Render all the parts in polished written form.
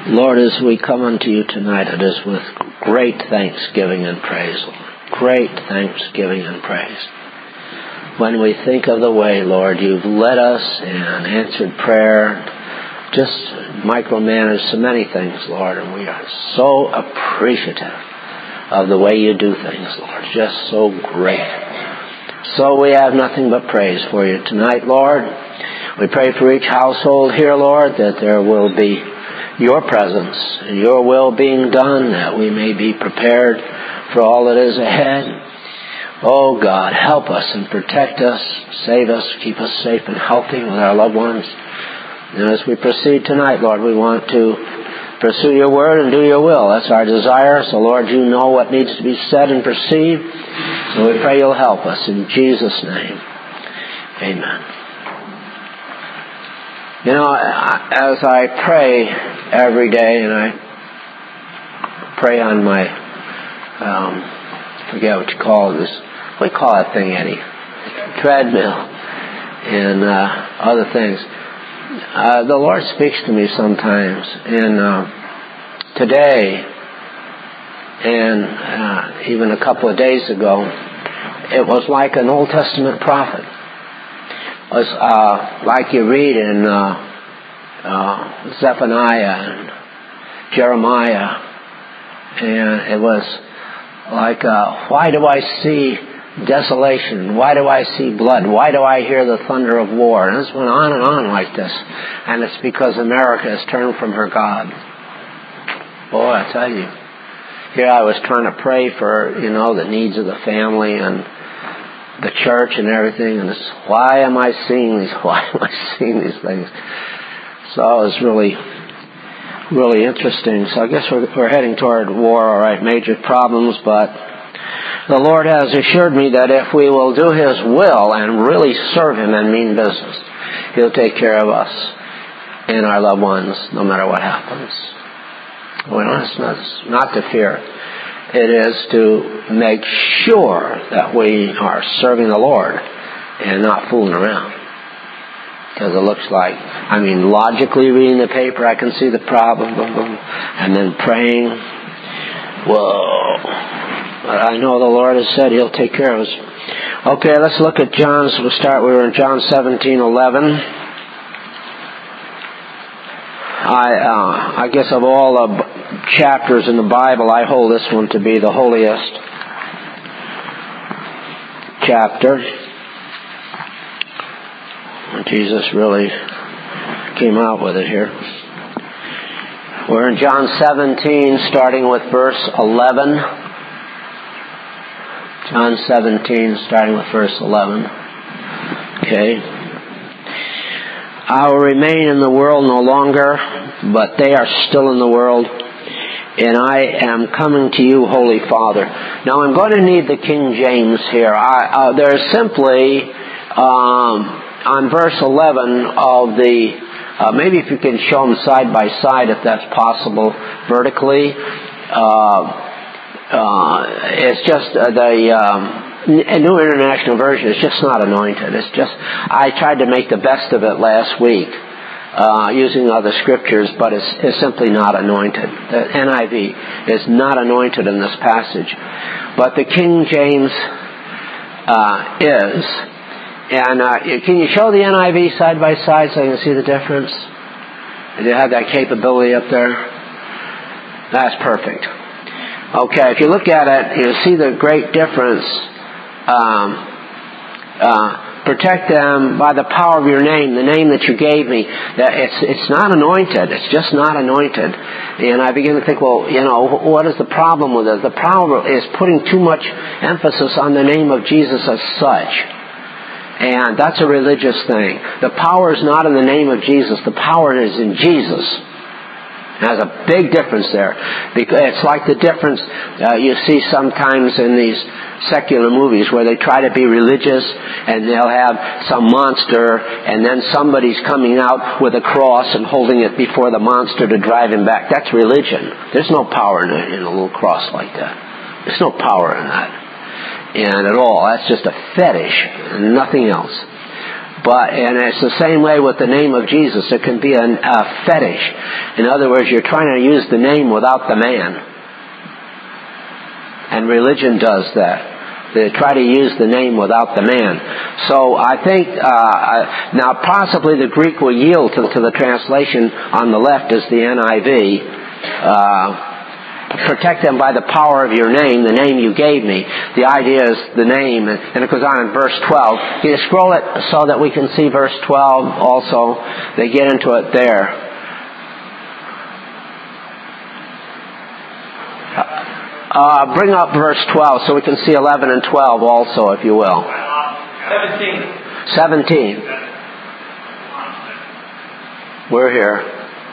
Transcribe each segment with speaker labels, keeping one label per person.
Speaker 1: Lord, as we come unto you tonight, it is with great thanksgiving and praise, Lord. Great thanksgiving and praise. When we think of the way, Lord, you've led us and answered prayer, just micromanaged so many things, Lord, and we are so appreciative of the way you do things, Lord. Just so great. So we have nothing but praise for you tonight, Lord. We pray for each household here, Lord, that there will be your presence and your will being done, that we may be prepared for all that is ahead. Oh God, help us and protect us, save us, keep us safe and healthy with our loved ones. And as we proceed tonight, Lord, we want to pursue your word and do your will. That's our desire. So Lord, you know what needs to be said and perceived. So we pray you'll help us in Jesus' name. Amen. You know, as I pray every day, and I pray on my, forget what you call this, what do you call that thing, Eddie? Treadmill, and other things. The Lord speaks to me sometimes, and today, and even a couple of days ago, it was like an Old Testament prophet. It was like you read in Zephaniah and Jeremiah, and it was like, why do I see desolation? Why do I see blood? Why do I hear the thunder of war? And this went on and on like this, and it's because America has turned from her God. Boy, I tell you, here I was trying to pray for, the needs of the family and the church and everything, and it's, why am I seeing these things? So it was really, really interesting. So I guess we're heading toward war, all right, major problems, but the Lord has assured me that if we will do His will and really serve Him and mean business, He'll take care of us and our loved ones no matter what happens. Well, it's not to fear. It is to make sure that we are serving the Lord and not fooling around. Because it looks like, logically reading the paper, I can see the problem, and then praying, whoa. But I know the Lord has said He'll take care of us. Okay, let's look at John's. We were in John 17:11. I guess of all the chapters in the Bible, I hold this one to be the holiest chapter. Jesus really came out with it here. We're in John 17, starting with verse 11. John 17, starting with verse 11. Okay. I will remain in the world no longer, but they are still in the world, and I am coming to you, Holy Father. Now I'm going to need the King James here. There's simply, on verse 11 of the, maybe if you can show them side by side if that's possible, vertically. It's just a New International Version is just not anointed. It's just, I tried to make the best of it last week using other scriptures, but it's simply not anointed. The NIV is not anointed in this passage. But the King James is. And can you show the NIV side by side so you can see the difference? Do you have that capability up there? That's perfect. Okay, if you look at it, you'll see the great difference. Protect them by the power of your name, the name that you gave me. It's not anointed. It's just not anointed. And I begin to think, well, what is the problem with it? The problem is putting too much emphasis on the name of Jesus as such. And that's a religious thing. The power is not in the name of Jesus. The power is in Jesus. There's a big difference there. Because it's like the difference you see sometimes in these secular movies where they try to be religious and they'll have some monster and then somebody's coming out with a cross and holding it before the monster to drive him back. That's religion. There's no power in a little cross like that. There's no power in that. And at all. That's just a fetish and nothing else. And it's the same way with the name of Jesus. It can be a fetish. In other words, you're trying to use the name without the man. And religion does that. They try to use the name without the man. So I think, now possibly the Greek will yield to the translation on the left is the NIV. Protect them by the power of your name, the name you gave me. The idea is the name, and it goes on in verse 12. Can you scroll it so that we can see verse 12 also? They get into it there. Bring up verse 12 so we can see 11 and 12 also, if you will. 17. We're here.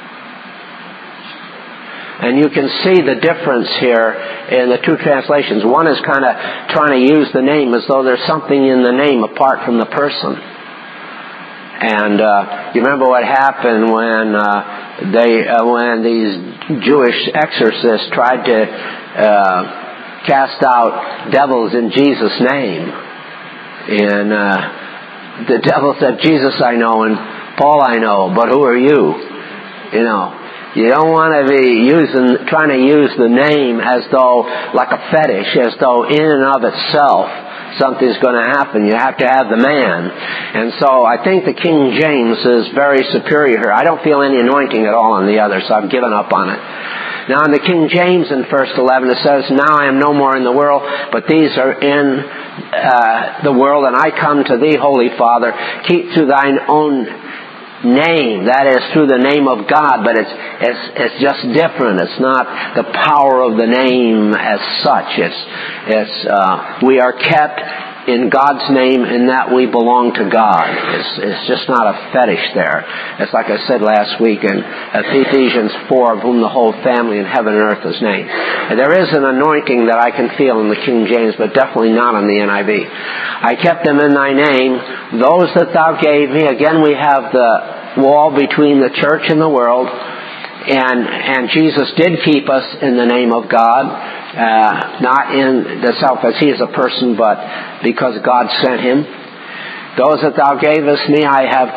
Speaker 1: And you can see the difference here in the two translations. One is kind of trying to use the name as though there's something in the name apart from the person. And you remember what happened when when these Jewish exorcists tried to cast out devils in Jesus' name. And the devil said, Jesus I know and Paul I know, but who are you? You know. You don't want to be trying to use the name as though, like a fetish, as though in and of itself something's going to happen. You have to have the man. And so I think the King James is very superior here. I don't feel any anointing at all on the other, so I've given up on it. Now in the King James in verse 11 it says, Now I am no more in the world, but these are in the world, and I come to thee, Holy Father. Keep to thine own name, that is through the name of God, but it's just different. It's not the power of the name as such. We are kept in God's name in that we belong to God. It's just not a fetish there. It's like I said last week in Ephesians 4, of whom the whole family in heaven and earth is named. And there is an anointing that I can feel in the King James, but definitely not in the NIV. I kept them in thy name, those that thou gave me. Again, we have the wall between the church and the world, and Jesus did keep us in the name of God. Not in the self as he is a person, but because God sent him. Those that thou gavest me I have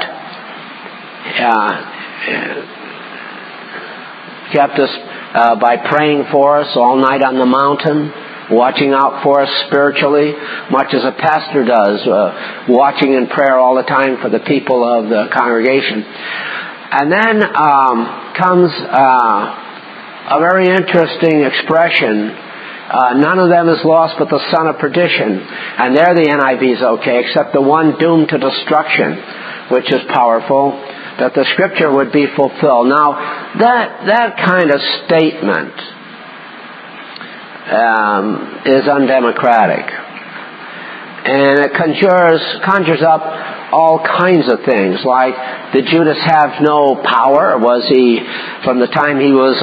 Speaker 1: kept us by praying for us all night on the mountain, watching out for us spiritually, much as a pastor does, watching in prayer all the time for the people of the congregation. And then comes a very interesting expression. None of them is lost but the son of perdition. And there the NIV is okay, except the one doomed to destruction, which is powerful, that the scripture would be fulfilled. Now, that kind of statement is undemocratic. And it conjures up all kinds of things, like, did Judas have no power? Was he, from the time he was,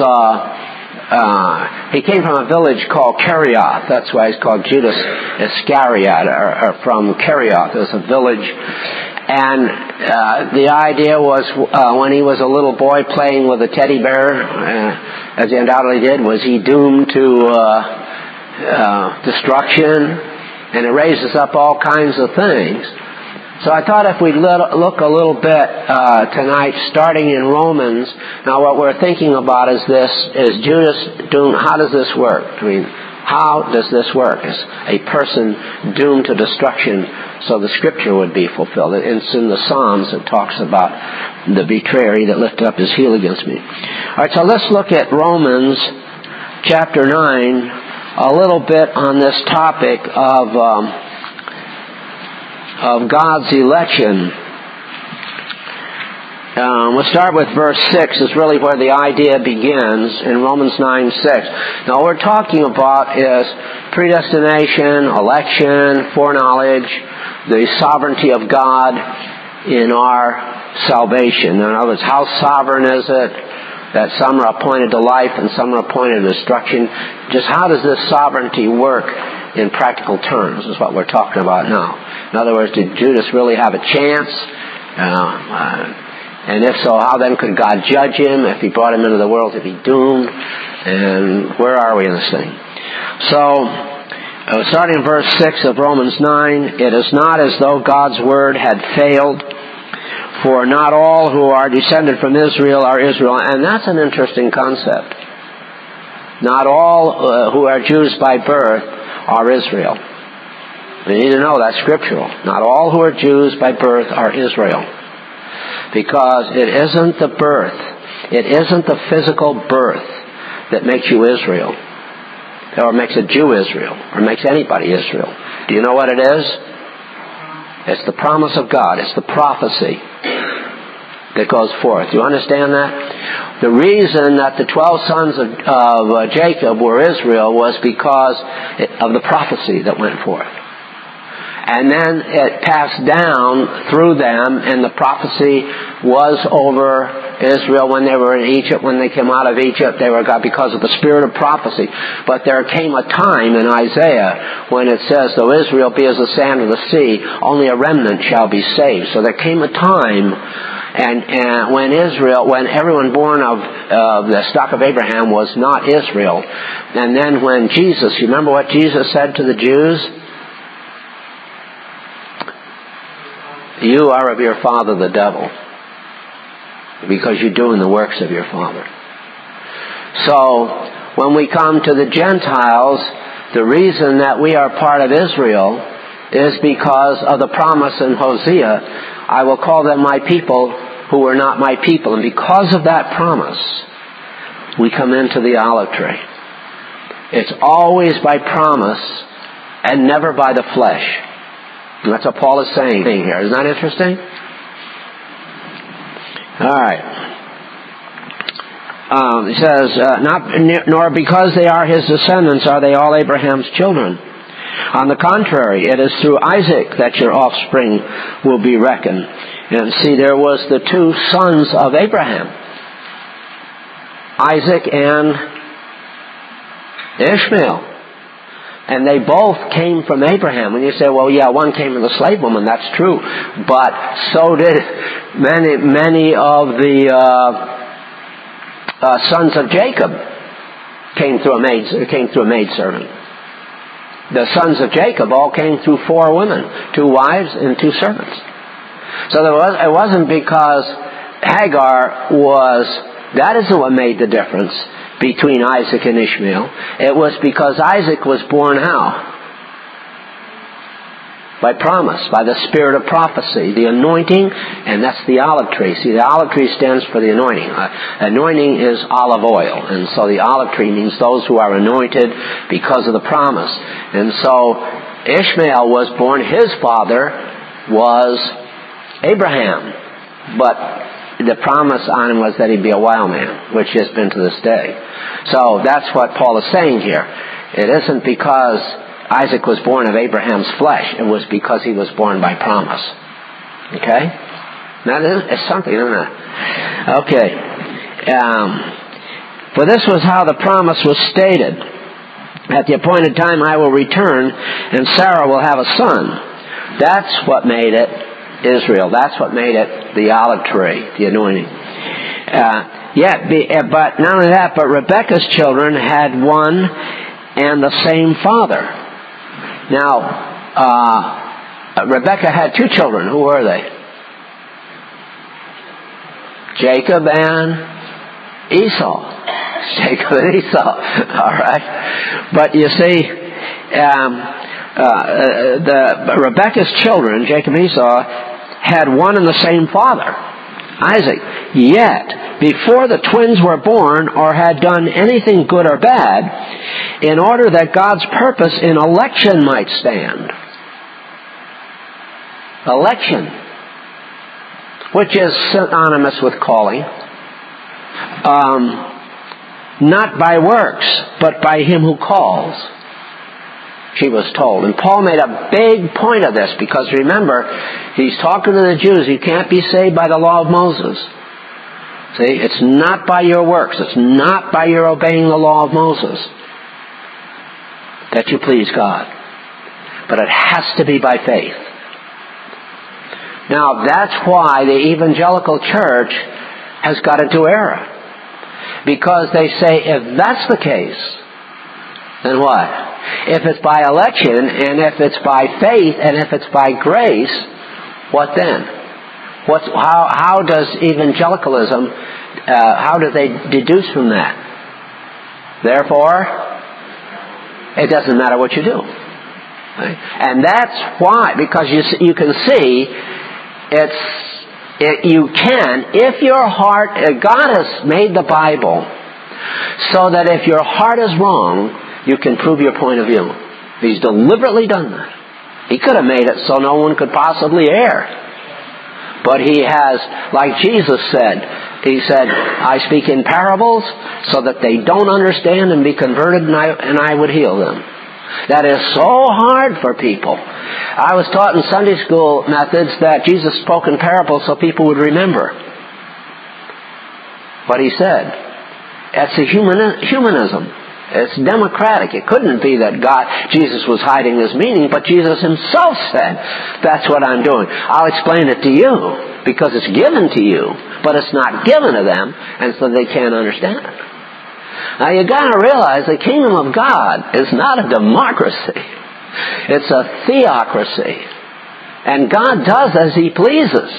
Speaker 1: he came from a village called Kerioth. That's why he's called Judas Iscariot, or from Kerioth. It was a village. And the idea was, when he was a little boy playing with a teddy bear, as he undoubtedly did, was he doomed to destruction? And it raises up all kinds of things. So I thought if we'd look a little bit tonight, starting in Romans. Now what we're thinking about is this: is Judas doomed? How does this work? I mean, how does this work? Is a person doomed to destruction so the scripture would be fulfilled? It's in the Psalms. It talks about the betrayer that lifted up his heel against me. All right, so let's look at Romans chapter 9, a little bit on this topic of God's election. We'll start with verse 6. Is really where the idea begins in Romans 9:6. Now, what we're talking about is predestination, election, foreknowledge, the sovereignty of God in our salvation. In other words, how sovereign is it that some are appointed to life and some are appointed to destruction? Just how does this sovereignty work in practical terms is what we're talking about now. In other words, did Judas really have a chance? And if so, how then could God judge him? If he brought him into the world, to be doomed? And where are we in this thing? So, Starting in verse 6 of Romans 9, it is not as though God's word had failed, for not all who are descended from Israel are Israel. And that's an interesting concept. Not all who are Jews by birth are Israel. You need to know that's scriptural. Not all who are Jews by birth are Israel. Because it isn't the birth, it isn't the physical birth that makes you Israel, or makes a Jew Israel, or makes anybody Israel. Do you know what it is? It's the promise of God. It's the prophecy that goes forth. Do you understand that? The reason that the 12 sons of Jacob were Israel was because of the prophecy that went forth. And then it passed down through them, and the prophecy was over Israel when they were in Egypt. When they came out of Egypt, they were God because of the spirit of prophecy. But there came a time in Isaiah when it says, though Israel be as the sand of the sea, only a remnant shall be saved. So there came a time and when everyone born of the stock of Abraham was not Israel. And then when Jesus, you remember what Jesus said to the Jews? You are of your father the devil, because you're doing the works of your father. So, when we come to the Gentiles, the reason that we are part of Israel is because of the promise in Hosea, I will call them my people who were not my people. And because of that promise, we come into the olive tree. It's always by promise and never by the flesh. And that's what Paul is saying here. Isn't that interesting? All right. He says, nor because they are his descendants are they all Abraham's children. On the contrary, it is through Isaac that your offspring will be reckoned. And see, there was the two sons of Abraham, Isaac and Ishmael. And they both came from Abraham. And you say, well, yeah, one came from the slave woman. That's true. But so did many of the sons of Jacob came through a maidservant. The sons of Jacob all came through 4 women, 2 wives and 2 servants. So it wasn't because Hagar that isn't what made the difference between Isaac and Ishmael. It was because Isaac was born how? By promise, by the spirit of prophecy, the anointing, and that's the olive tree. See, the olive tree stands for the anointing. Anointing is olive oil, and so the olive tree means those who are anointed because of the promise. And so Ishmael was born, his father was Abraham, but the promise on him was that he'd be a wild man, which has been to this day. So that's what Paul is saying here. It isn't because Isaac was born of Abraham's flesh. It was because he was born by promise. Okay? That is something, isn't it? Okay. For this was how the promise was stated. At the appointed time I will return, and Sarah will have a son. That's what made it Israel. That's what made it the olive tree, the anointing. But not only that, but Rebekah's children had one and the same father. Now, Rebekah had 2 children. Who were they? Jacob and Esau. Jacob and Esau. All right. But you see, Rebekah's children, Jacob and Esau, had one and the same father, Isaac. Yet, before the twins were born or had done anything good or bad, in order that God's purpose in election might stand. Election, which is synonymous with calling. Not by works, but by him who calls, she was told. And Paul made a big point of this, because remember, he's talking to the Jews. You can't be saved by the law of Moses. See, it's not by your works. It's not by your obeying the law of Moses that you please God. But it has to be by faith. Now, that's why the evangelical church has got into error. Because they say, if that's the case, then what? If it's by election, and if it's by faith, and if it's by grace, what then? How does evangelicalism, how do they deduce from that? Therefore, it doesn't matter what you do. Right? And that's why, because you can see, you can, if your heart, God has made the Bible so that if your heart is wrong, you can prove your point of view. He's deliberately done that. He could have made it so no one could possibly err. But He has, like Jesus said, He said, I speak in parables so that they don't understand and be converted, and I would heal them. That is so hard for people. I was taught in Sunday school methods that Jesus spoke in parables so people would remember what He said. That's a humanism. It's democratic. It couldn't be that Jesus was hiding His meaning, but Jesus Himself said, that's what I'm doing. I'll explain it to you because it's given to you, but it's not given to them, and so they can't understand it. Now you've got to realize the kingdom of God is not a democracy. It's a theocracy. And God does as He pleases.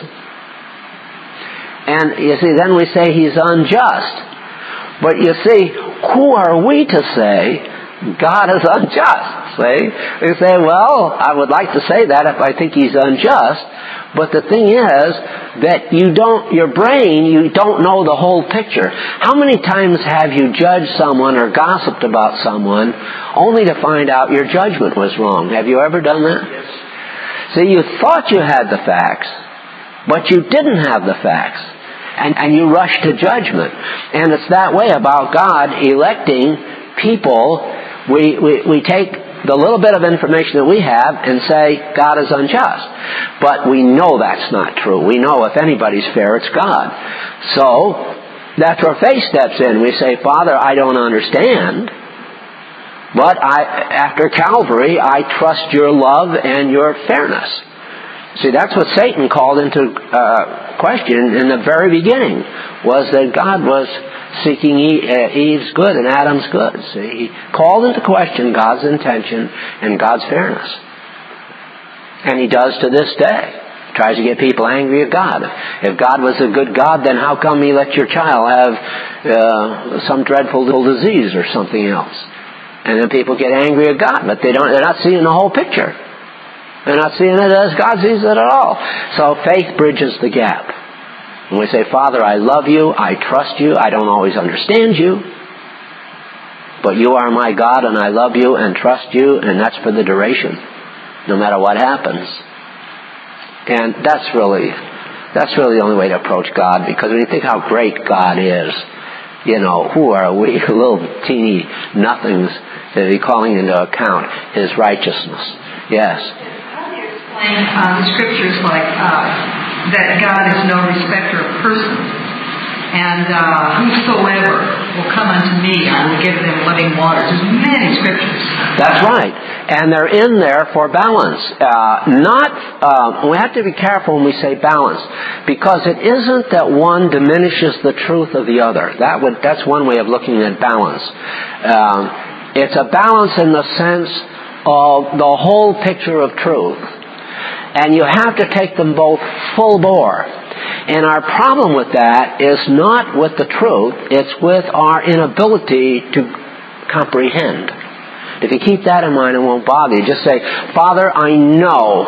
Speaker 1: And you see, then we say He's unjust. But you see, who are we to say God is unjust? See? We say, well, I would like to say that if I think He's unjust. But the thing is that your brain, you don't know the whole picture. How many times have you judged someone or gossiped about someone only to find out your judgment was wrong? Have you ever done that? Yes. See, you thought you had the facts, but you didn't have the facts. And you rush to judgment. And it's that way about God electing people. We take the little bit of information that we have and say God is unjust. But we know that's not true. We know if anybody's fair, it's God. So that's where faith steps in. We say, Father, I don't understand, but after Calvary, I trust your love and your fairness. See, that's what Satan called into question in the very beginning, was that God was seeking Eve's good and Adam's good. See, he called into question God's intention and God's fairness. And He does to this day. Tries to get people angry at God. If God was a good God, then how come He let your child have some dreadful disease or something else? And then people get angry at God, but they're not seeing the whole picture. They're not seeing it as God sees it at all. So faith bridges the gap. And we say, Father, I love you, I trust you, I don't always understand you, but you are my God and I love you and trust you, and that's for the duration, no matter what happens. And that's really the only way to approach God, because when you think how great God is, who are we, little teeny nothings, that He's calling into account His righteousness. Yes.
Speaker 2: The scriptures like that God is no respecter of persons, and whosoever will come unto me, I will give them living waters. There's many scriptures.
Speaker 1: That's right, and they're in there for balance. We have to be careful when we say balance, because it isn't that one diminishes the truth of the other. That's one way of looking at balance. It's a balance in the sense of the whole picture of truth. And you have to take them both full bore. And our problem with that is not with the truth, it's with our inability to comprehend. If you keep that in mind, it won't bother you. Just say, Father, I know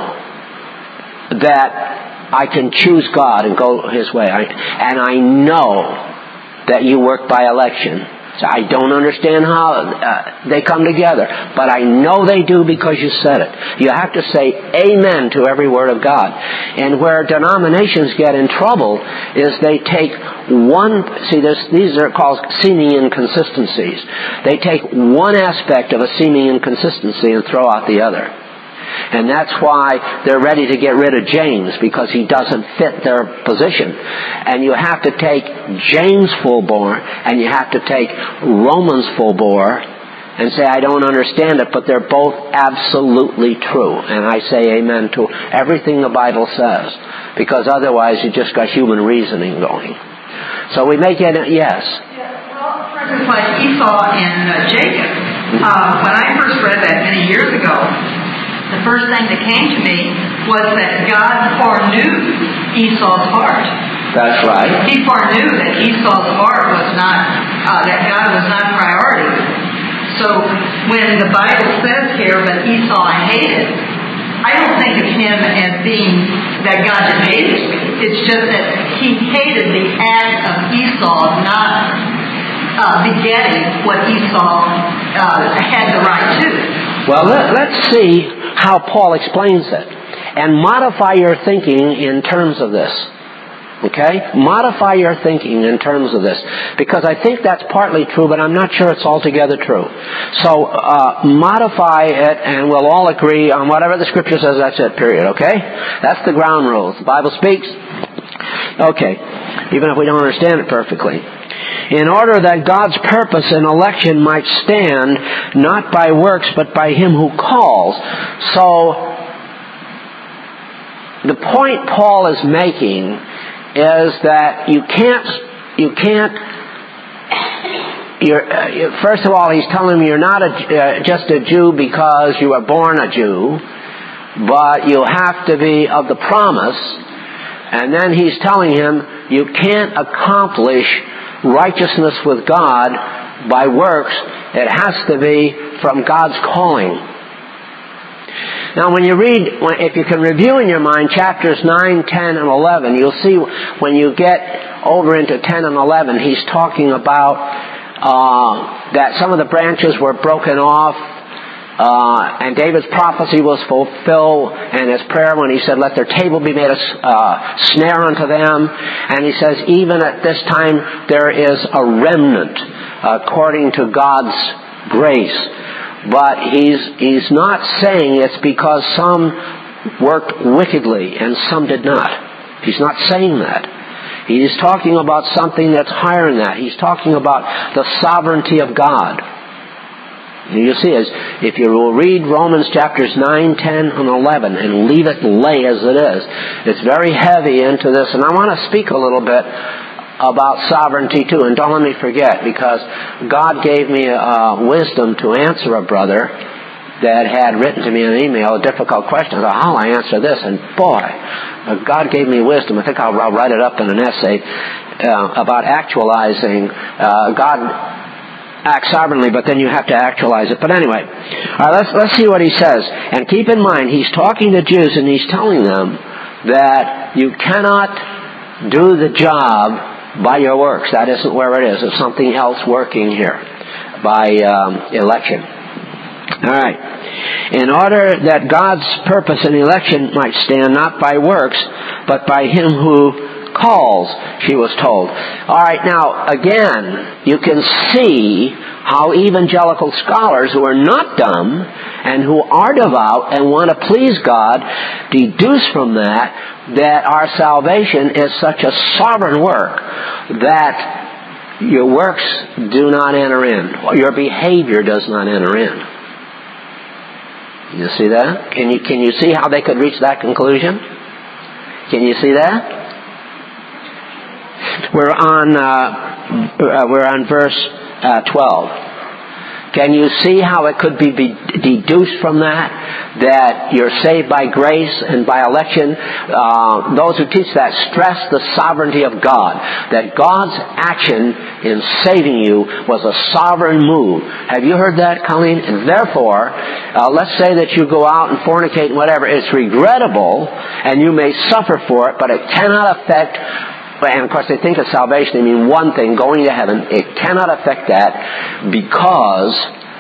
Speaker 1: that I can choose God and go His way. And I know that you work by election. So I don't understand how they come together, but I know they do because you said it. You have to say amen to every word of God. And where denominations get in trouble is they take these are called seeming inconsistencies. They take one aspect of a seeming inconsistency and throw out the other. And that's why they're ready to get rid of James, because he doesn't fit their position. And you have to take James full bore, and you have to take Romans full bore, and say, I don't understand it, but they're both absolutely true. And I say amen to everything the Bible says, because otherwise you just got human reasoning going. So we make it, yes.
Speaker 2: Yeah, well, for instance, like Esau and Jacob. when I first read that many years ago, the first thing that came to me was that God foreknew Esau's heart.
Speaker 1: That's right.
Speaker 2: He foreknew that Esau's heart was not, that God was not priority. So when the Bible says here that Esau I hated, I don't think of him as being that God just hated me. It's just that he hated the act of Esau not begetting what Esau had the right to.
Speaker 1: Well, let's see how Paul explains it. And modify your thinking in terms of this. Okay? Modify your thinking in terms of this. Because I think that's partly true, but I'm not sure it's altogether true. So, modify it, and we'll all agree on whatever the Scripture says, that's it, period. Okay? That's the ground rules. The Bible speaks. Okay. Even if we don't understand it perfectly. In order that God's purpose in election might stand, not by works, but by Him who calls. So, the point Paul is making is that first of all, he's telling him you're not just a Jew because you were born a Jew, but you have to be of the promise. And then he's telling him you can't accomplish righteousness with God by works. It has to be from God's calling. Now, when you read, if you can review in your mind chapters 9, 10, and 11, you'll see when you get over into 10 and 11, he's talking about that some of the branches were broken off, and David's prophecy was fulfilled, and his prayer when he said, let their table be made a snare unto them. And he says, even at this time, there is a remnant according to God's grace. But he's not saying it's because some worked wickedly and some did not. He's not saying that. He's talking about something that's higher than that. He's talking about the sovereignty of God. You see, if you will read Romans chapters 9, 10, and 11 and leave it lay as it is, it's very heavy into this. And I want to speak a little bit about sovereignty too, and don't let me forget, because God gave me wisdom to answer a brother that had written to me in an email a difficult question about how I answer this, and boy, God gave me wisdom. I think I'll write it up in an essay about actualizing. God acts sovereignly, but then you have to actualize it. But anyway, all right, let's see what he says. And keep in mind, he's talking to Jews, and he's telling them that you cannot do the job by your works. That isn't where it is. It's something else working here by election. All right. In order that God's purpose in election might stand not by works, but by Him who calls, she was told. All right. Now, again, you can see how evangelical scholars who are not dumb and who are devout and want to please God deduce from that our salvation is such a sovereign work that your works do not enter in. Your behavior does not enter in. You see that? Can you see how they could reach that conclusion? Can you see that? We're on verse 12. Can you see how it could be deduced from that you're saved by grace and by election? Those who teach that stress the sovereignty of God, that God's action in saving you was a sovereign move. Have you heard that, Colleen? And therefore, let's say that you go out and fornicate and whatever. It's regrettable, and you may suffer for it, but it cannot affect. And of course, they think of salvation, they mean one thing, going to heaven. It cannot affect that because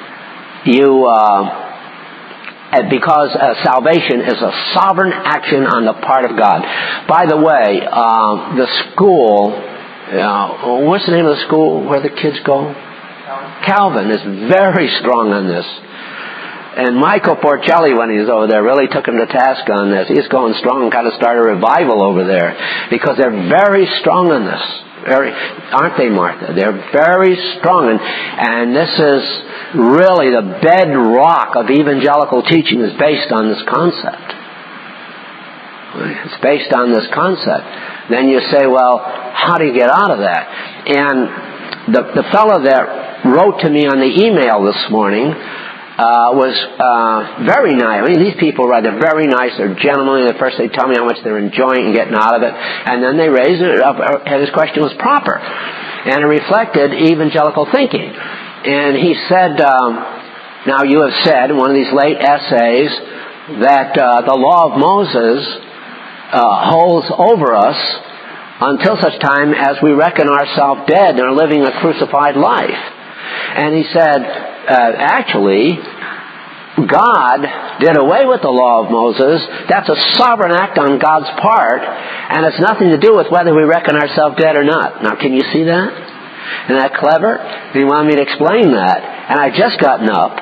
Speaker 1: salvation is a sovereign action on the part of God. By the way, the school, what's the name of the school where the kids go? Calvin is very strong on this. And Michael Porcelli, when he was over there, really took him to task on this. He's going strong and kind of started a revival over there because they're very strong on this. Aren't they, Martha? They're very strong. And this is really the bedrock of evangelical teaching is based on this concept. It's based on this concept. Then you say, well, how do you get out of that? And the fellow that wrote to me on the email this morning was very nice. I mean, these people, they're very nice. They're gentlemanly. At first, they tell me how much they're enjoying and getting out of it, and then they raise it up. And his question was proper, and it reflected evangelical thinking. And he said, "Now you have said in one of these late essays that the law of Moses holds over us until such time as we reckon ourselves dead and are living a crucified life." And he said, actually, God did away with the law of Moses. That's a sovereign act on God's part, and it's nothing to do with whether we reckon ourselves dead or not. Now, can you see that? Isn't that clever? He wanted me to explain that, and I just gotten up.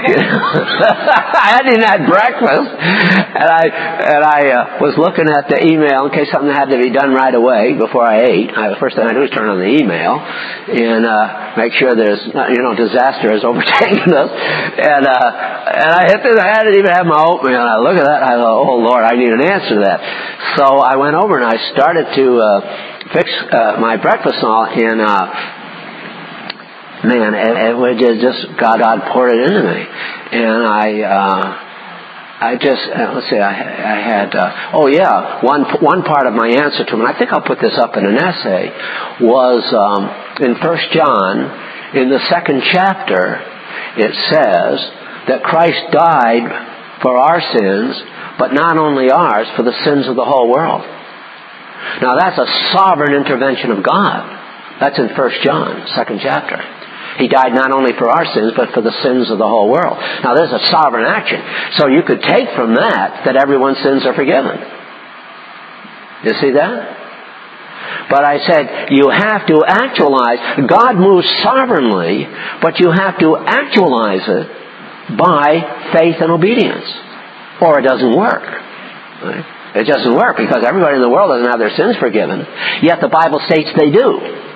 Speaker 1: I hadn't even had breakfast, and I was looking at the email in case something had to be done right away before I ate. The first thing I do is turn on the email and make sure there's disaster has overtaken us. And I hit this. I hadn't even had my oatmeal. And I look at that. And I thought, oh Lord, I need an answer to that. So I went over and I started to fix my breakfast and all, and man, it just God poured it into me, and I just let's see, I had one part of my answer to him, and I think I'll put this up in an essay, was in 1 John, in the 2nd chapter, it says that Christ died for our sins, but not only ours, for the sins of the whole world. Now that's a sovereign intervention of God. That's in 1 John, 2nd chapter. He died not only for our sins, but for the sins of the whole world. Now there's a sovereign action. So you could take from that everyone's sins are forgiven. You see that? But I said, you have to actualize. God moves sovereignly, but you have to actualize it by faith and obedience. Or it doesn't work. Right? It doesn't work because everybody in the world doesn't have their sins forgiven. Yet the Bible states they do.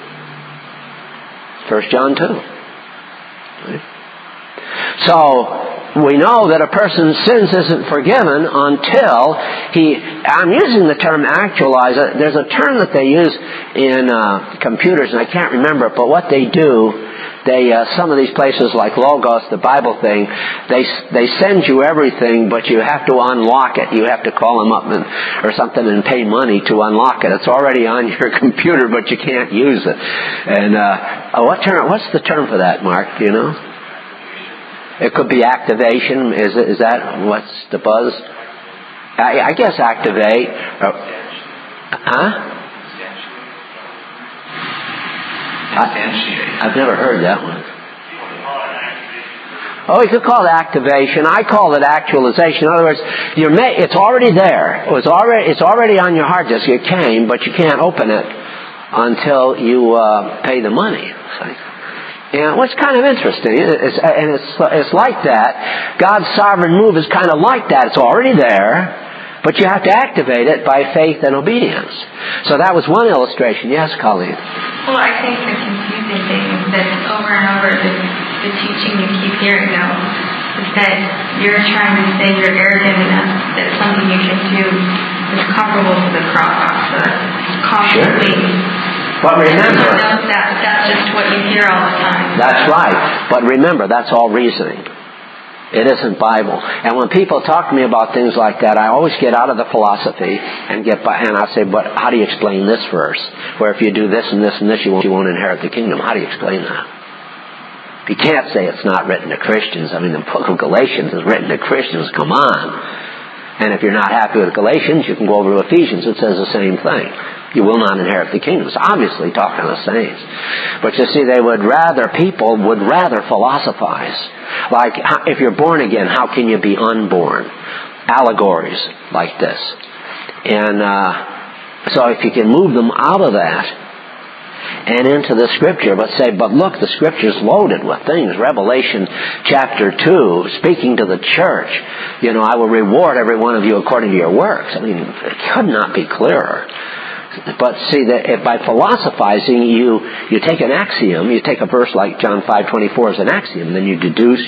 Speaker 1: 1 John 2. Right? So, we know that a person's sins isn't forgiven until I'm using the term actualize. There's a term that they use in computers, and I can't remember it, but what they do, some of these places like Logos, the Bible thing, they send you everything, but you have to unlock it. You have to call them up or something and pay money to unlock it. It's already on your computer, but you can't use it. And what's the term for that, Mark? Do you know? It could be activation. Is that what's the buzz? I guess activate. I've never heard that one. Oh, you could call it activation. I call it actualization. In other words, it's already there. It's already on your hard disk. It came, but you can't open it until you pay the money. And what's kind of interesting, it's like that. God's sovereign move is kind of like that. It's already there, but you have to activate it by faith and obedience. So that was one illustration. Yes, Colleen?
Speaker 3: Well, I think the confusing thing is that over and over the teaching you keep hearing now is that you're trying to say you're arrogant enough that something you can do is comparable to the cross. So that's constantly... Sure.
Speaker 1: But remember,
Speaker 3: that's just what you hear all the time.
Speaker 1: That's right. But remember, that's all reasoning. It isn't Bible. And when people talk to me about things like that, I always get out of the philosophy and I say, but how do you explain this verse? Where if you do this and this and this, you won't inherit the kingdom. How do you explain that? You can't say it's not written to Christians. I mean, the book of Galatians is written to Christians. Come on. And if you're not happy with Galatians, you can go over to Ephesians. It says the same thing. You will not inherit the kingdom. It's obviously talking to the saints. But you see, people would rather philosophize. Like, if you're born again, how can you be unborn? Allegories like this. And so if you can move them out of that and into the Scripture, but look, the Scripture's loaded with things. Revelation chapter 2, speaking to the church, I will reward every one of you according to your works. I mean, it could not be clearer. But see, that by philosophizing, you take an axiom, you take a verse like John 5:24 as an axiom, then you deduce.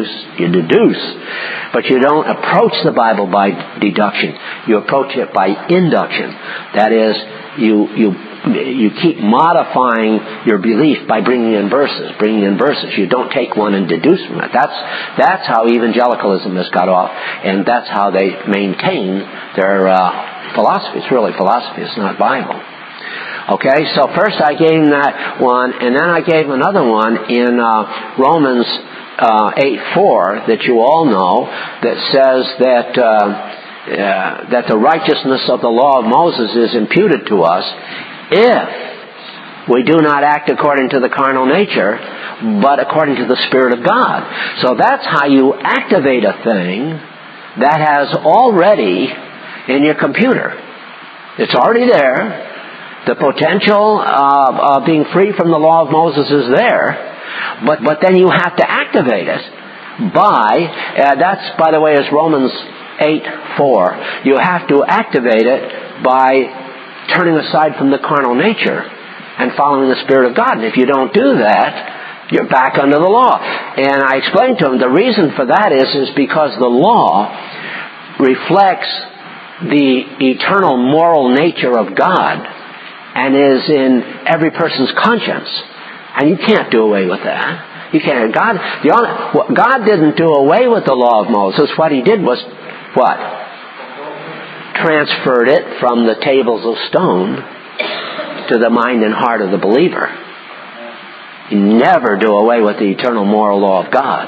Speaker 1: But you don't approach the Bible by deduction. You approach it by induction. That is, you you keep modifying your belief by bringing in verses. You don't take one and deduce from it. That's how evangelicalism has got off, and that's how they maintain their philosophy. It's really philosophy. It's not Bible. Okay, so first I gave him that one, and then I gave him another one in Romans 8:4 that you all know, that says that the righteousness of the law of Moses is imputed to us if we do not act according to the carnal nature, but according to the Spirit of God. So that's how you activate a thing that has already in your computer. It's already there. The potential of being free from the law of Moses is there, but then you have to activate it by, that's by the way is Romans 8:4. You have to activate it by turning aside from the carnal nature and following the Spirit of God. And if you don't do that, you're back under the law. And I explained to him the reason for that is because the law reflects the eternal moral nature of God and is in every person's conscience. And you can't do away with that. You can't. God didn't do away with the law of Moses. What he did was what? Transferred it from the tables of stone to the mind and heart of the believer. You never do away with the eternal moral law of God.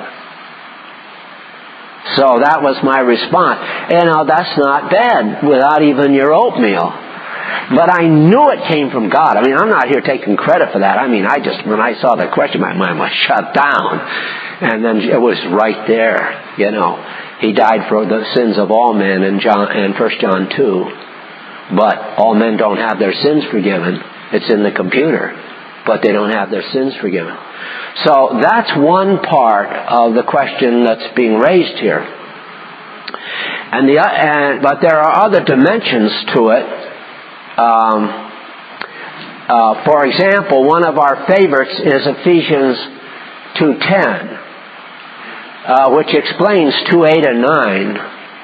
Speaker 1: So that was my response. That's not bad without even your oatmeal. But I knew it came from God. I'm not here taking credit for that. when I saw the question, my mind was shut down. And then it was right there, He died for the sins of all men in 1 John 2. But all men don't have their sins forgiven. It's in the computer. But they don't have their sins forgiven. So that's one part of the question that's being raised here. But there are other dimensions to it. For example, one of our favorites is Ephesians 2:10, which explains 2:8 and 9.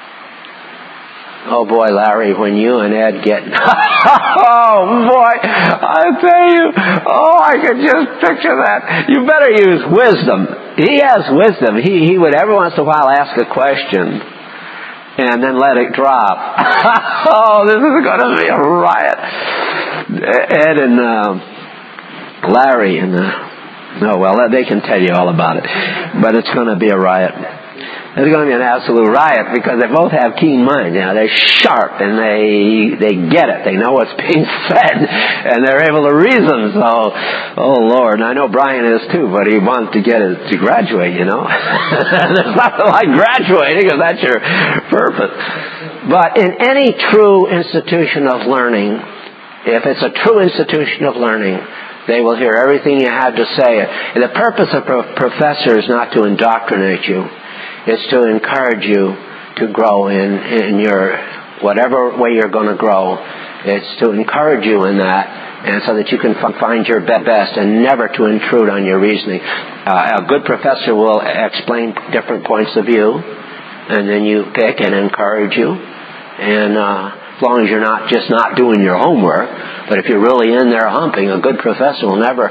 Speaker 1: Oh boy, Larry, when you and Ed get... oh boy, I tell you, I could just picture that. You better use wisdom. He has wisdom. He would every once in a while ask a question and then let it drop. Oh, this is going to be a riot. Ed and Larry and they can tell you all about it. But it's going to be a riot. It's going to be an absolute riot because they both have keen minds. They're sharp and they get it. They know what's being said and they're able to reason. So, oh Lord, and I know Brian is too, but he wants to to graduate, There's nothing like graduating because that's your purpose. But in any true institution of learning, if it's a true institution of learning, they will hear everything you have to say. And the purpose of a professor is not to indoctrinate you. It's to encourage you to grow in your, whatever way you're going to grow. It's to encourage you in that, and so that you can find your best and never to intrude on your reasoning. A good professor will explain different points of view, and then you pick and encourage you. And as long as you're not doing your homework, but if you're really in there humping, a good professor will never.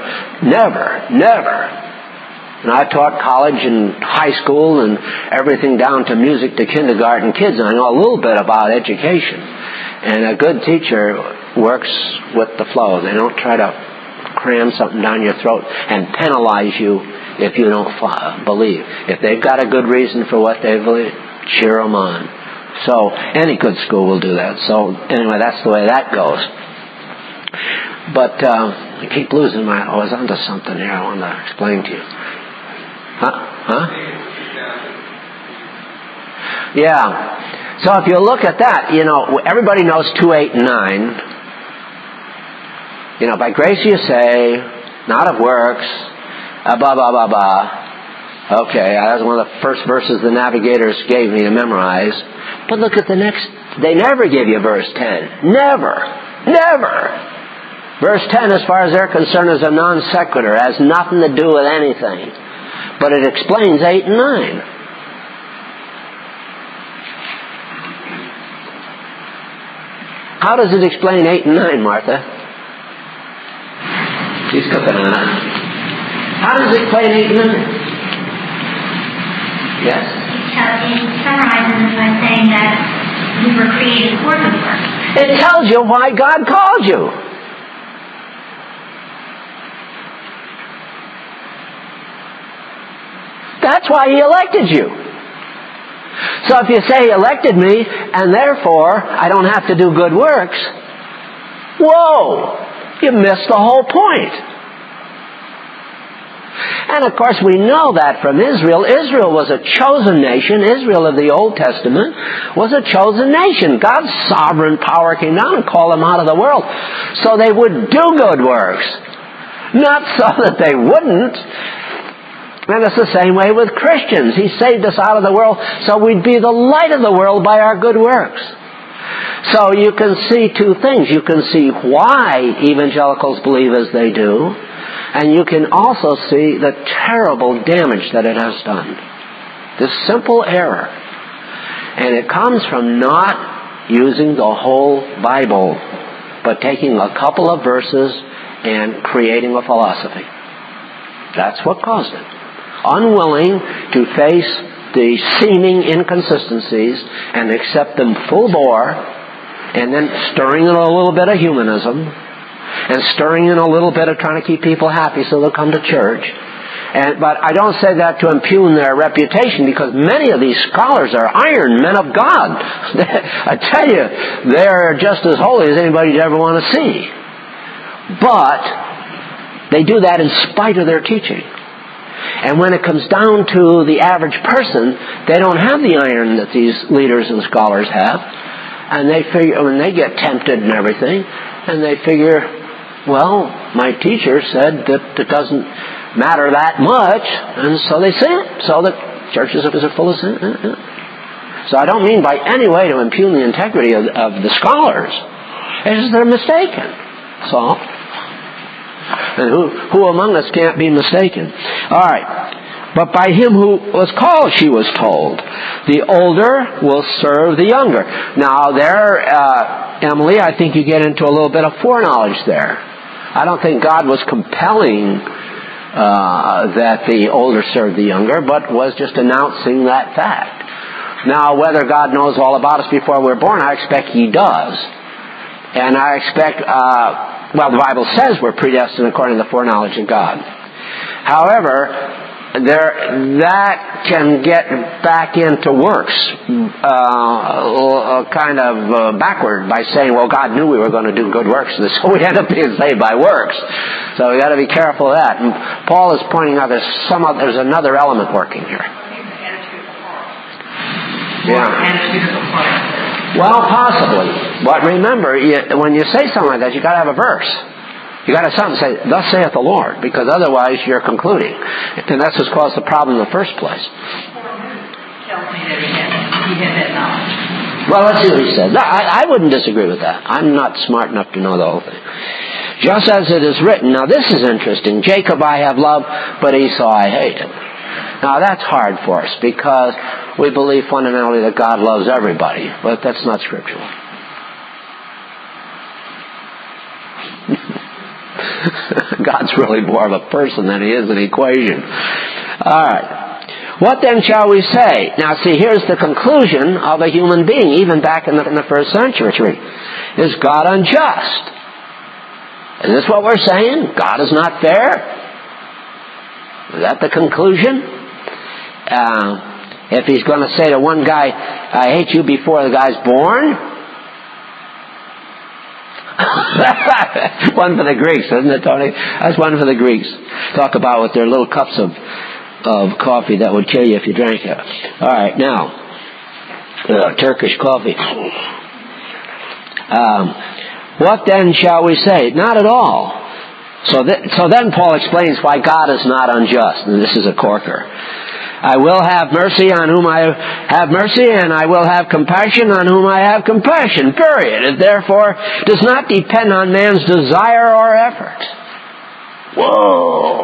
Speaker 1: And I taught college and high school and everything down to music to kindergarten kids. I know a little bit about education. And a good teacher works with the flow. They don't try to cram something down your throat and penalize you if you don't believe. If they've got a good reason for what they believe, cheer them on. So any good school will do that. So anyway, that's the way that goes. But I keep losing I was onto something here I want to explain to you. Huh? Yeah. So if you look at that, everybody knows 2:8 and 9. By grace you say, not of works, blah, blah, blah, blah. Okay, that was one of the first verses the navigators gave me to memorize. But look at the next. They never give you verse 10. Never. Verse 10, as far as they're concerned, is a non sequitur. It has nothing to do with anything. But it explains 8 and 9. How does it explain 8 and 9, Martha? She's cooking on it. How does it explain 8 minutes? Yes?
Speaker 3: He summarizes it by saying that we were created for good works.
Speaker 1: It tells you why God called you. That's why He elected you. So if you say He elected me, and therefore I don't have to do good works, whoa! You missed the whole point. And of course we know that from Israel. Israel was a chosen nation. Israel of the Old Testament was a chosen nation. God's sovereign power came down and called them out of the world so they would do good works. Not so that they wouldn't. And it's the same way with Christians. He saved us out of the world so we'd be the light of the world by our good works. So you can see 2 things. You can see why evangelicals believe as they do, and you can also see the terrible damage that it has done. This simple error. And it comes from not using the whole Bible, but taking a couple of verses and creating a philosophy. That's what caused it. Unwilling to face the seeming inconsistencies and accept them full bore, and then stirring in a little bit of humanism, and stirring in a little bit of trying to keep people happy so they'll come to church. But I don't say that to impugn their reputation, because many of these scholars are iron men of God. I tell you, they're just as holy as anybody you'd ever want to see. But they do that in spite of their teaching. And when it comes down to the average person, they don't have the iron that these leaders and scholars have. And they figure, when they get tempted and everything, and they figure, well, my teacher said that it doesn't matter that much, and so they sin. So the churches are full of sin. So I don't mean by any way to impugn the integrity of the scholars. It's just they're mistaken. So, and who among us can't be mistaken? All right. But by him who was called, she was told, the older will serve the younger. Now there, Emily, I think you get into a little bit of foreknowledge there. I don't think God was compelling that the older serve the younger, but was just announcing that fact. Now, whether God knows all about us before we're born, I expect He does. And I expect, the Bible says we're predestined according to the foreknowledge of God. However, that can get back into works kind of backward by saying, well, God knew we were going to do good works, so we end up being saved by works. So we've got to be careful of that. And Paul is pointing out there's another element working here. Yeah. Well, possibly. But remember, when you say something like that, you've got to have a verse. You got to something say, thus saith the Lord, because otherwise you're concluding. And that's what's caused the problem in the first place.
Speaker 2: Tells me that he had that knowledge.
Speaker 1: Well, let's see what he says. No, I wouldn't disagree with that. I'm not smart enough to know the whole thing. Just as it is written. Now this is interesting. Jacob I have loved, but Esau I hated. Now that's hard for us, because we believe fundamentally that God loves everybody, but that's not scriptural. God's really more of a person than He is an equation. All right. What then shall we say? Now see, here's the conclusion of a human being, even back in the first century. Is God unjust? Is this what we're saying? God is not fair? Is that the conclusion? If He's going to say to one guy, I hate you before the guy's born? One for the Greeks, isn't it, Tony? That's one for the Greeks. Talk about with their little cups of coffee that would kill you if you drank it. All right, now, Turkish coffee. What then shall we say? Not at all. So then Paul explains why God is not unjust, and this is a corker. I will have mercy on whom I have mercy, and I will have compassion on whom I have compassion. Period. It therefore does not depend on man's desire or effort. Whoa.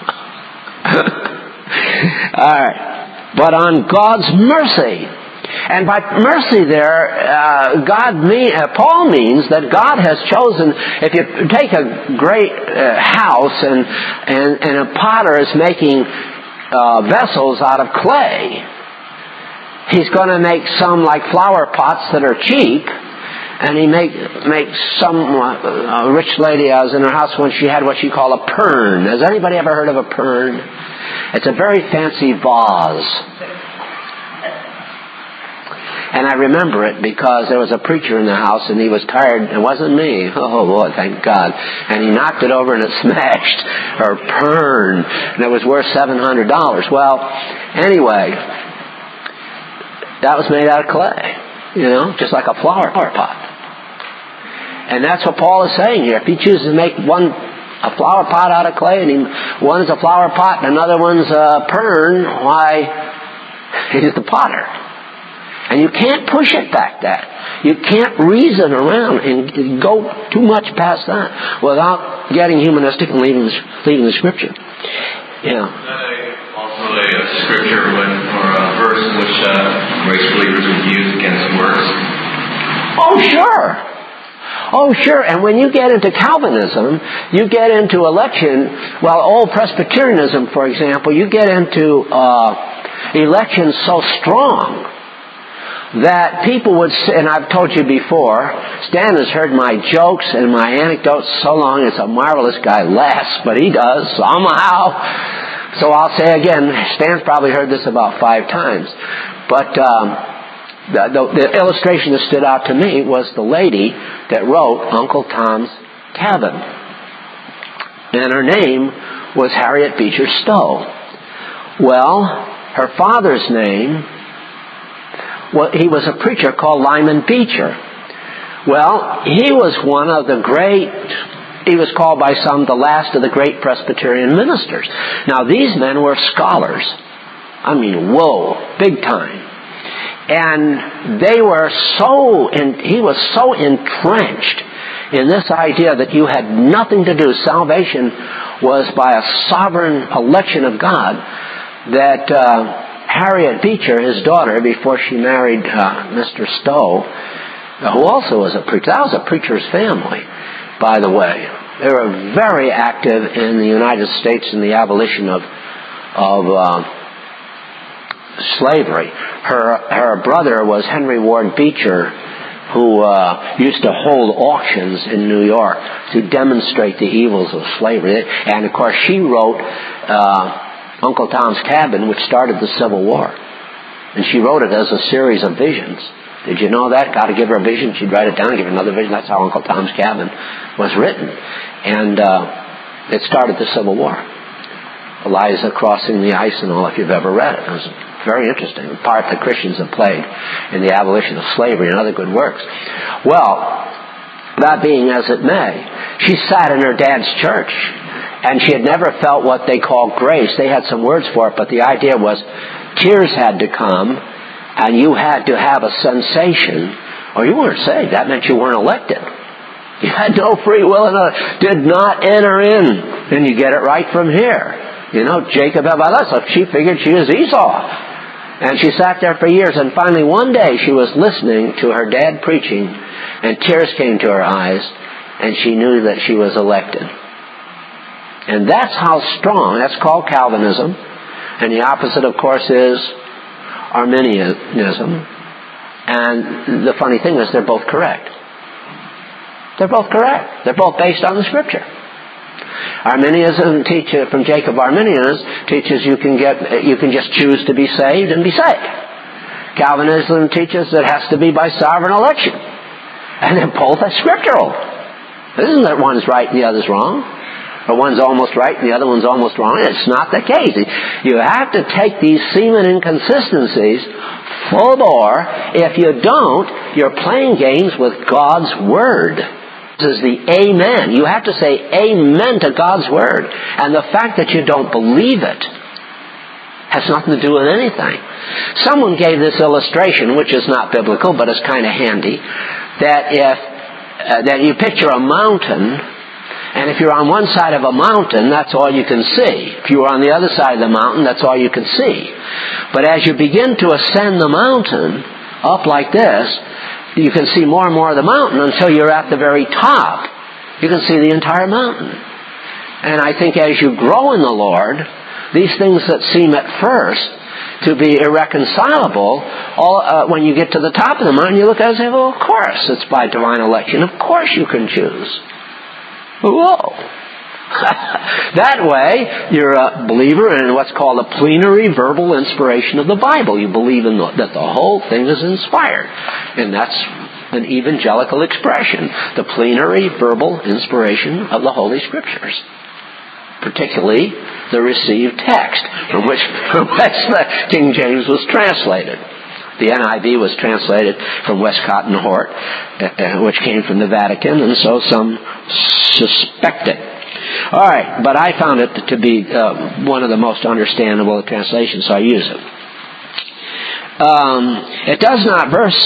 Speaker 1: All right. But on God's mercy. And by mercy there, Paul means that God has chosen, if you take a great house and a potter is making vessels out of clay, he's going to make some like flower pots that are cheap, and he makes some, a rich lady, I was in her house when she had what she called a pern. Has anybody ever heard of a pern? It's a very fancy vase. And I remember it because there was a preacher in the house and he was tired. It wasn't me. Oh, boy, thank God. And he knocked it over and it smashed her pern. And it was worth $700. Well, anyway, that was made out of clay. Just like a flower pot. And that's what Paul is saying here. If he chooses to make a flower pot out of clay, and one's a flower pot and another one's a pern, why, he's the potter. And you can't push it back that. You can't reason around and go too much past that without getting humanistic and leaving the Scripture. Yeah.
Speaker 4: Also a scripture or a verse in which grace believers would use against works?
Speaker 1: Oh, sure. And when you get into Calvinism, you get into election, old Presbyterianism, for example, you get into election so strong that people would say, and I've told you before, Stan has heard my jokes and my anecdotes so long, it's a marvelous guy, laughs, but he does somehow. So I'll say again, Stan's probably heard this about 5 times. But the illustration that stood out to me was the lady that wrote Uncle Tom's Cabin. And her name was Harriet Beecher Stowe. Well, her father's name, he was a preacher called Lyman Beecher. Well, he was one of the he was called by some the last of the great Presbyterian ministers. Now, these men were scholars. I mean, whoa, big time. And he was so entrenched in this idea that you had nothing to do. Salvation was by a sovereign election of God, that Harriet Beecher, his daughter, before she married Mr. Stowe, who also was a preacher. That was a preacher's family, by the way. They were very active in the United States in the abolition of slavery. Her brother was Henry Ward Beecher, who used to hold auctions in New York to demonstrate the evils of slavery. And, of course, she wrote Uncle Tom's Cabin, which started the Civil War. And she wrote it as a series of visions. Did you know that? God would give her a vision, she'd write it down and give her another vision. That's how Uncle Tom's Cabin was written. And it started the Civil War. Eliza crossing the ice and all, if you've ever read it. It was very interesting. The part that Christians have played in the abolition of slavery and other good works. Well, that being as it may, she sat in her dad's church, and she had never felt what they call grace. They had some words for it, but the idea was tears had to come, and you had to have a sensation, or you weren't saved. That meant you weren't elected. You had no free will and did not enter in. And you get it right from here. Jacob had so she figured she was Esau. And she sat there for years, and finally one day she was listening to her dad preaching, and tears came to her eyes, and she knew that she was elected. And that's how strong, that's called Calvinism. And the opposite, of course, is Arminianism. And the funny thing is they're both correct. They're both correct. They're both based on the Scripture. Arminianism from Jacob Arminius teaches you can just choose to be saved and be saved. Calvinism teaches that it has to be by sovereign election. And they're both scriptural. It isn't that one's right and the other's wrong. Or one's almost right and the other one's almost wrong. It's not the case. You have to take these seeming inconsistencies full bore. If you don't, you're playing games with God's Word. This is the amen. You have to say amen to God's Word. And the fact that you don't believe it has nothing to do with anything. Someone gave this illustration, which is not biblical, but it's kind of handy, that you picture a mountain, and if you're on one side of a mountain, that's all you can see. If you're on the other side of the mountain, that's all you can see. But as you begin to ascend the mountain, up like this, you can see more and more of the mountain until you're at the very top. You can see the entire mountain. And I think as you grow in the Lord, these things that seem at first to be irreconcilable, when you get to the top of the mountain, you look at it and say, well, of course it's by divine election. Of course you can choose. Whoa. That way, you're a believer in what's called a plenary verbal inspiration of the Bible. You believe that the whole thing is inspired. And that's an evangelical expression. The plenary verbal inspiration of the Holy Scriptures. Particularly the received text from which the King James was translated. The NIV was translated from Westcott and Hort, which came from the Vatican, and so some suspect it. All right, but I found it to be one of the most understandable translations, so I use it. It does not,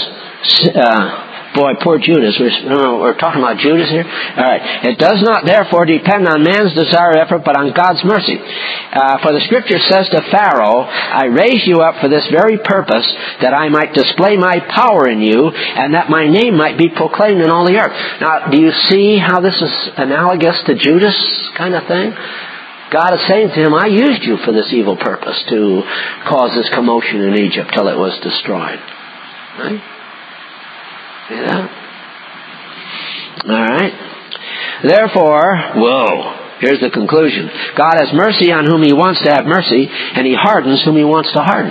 Speaker 1: boy, poor Judas. We're talking about Judas here? All right. It does not, therefore, depend on man's desire or effort, but on God's mercy. For the Scripture says to Pharaoh, I raised you up for this very purpose, that I might display my power in you, and that my name might be proclaimed in all the earth. Now, do you see how this is analogous to Judas kind of thing? God is saying to him, I used you for this evil purpose, to cause this commotion in Egypt till it was destroyed. Right? See that? All right. Therefore, here's the conclusion. God has mercy on whom He wants to have mercy, and He hardens whom He wants to harden.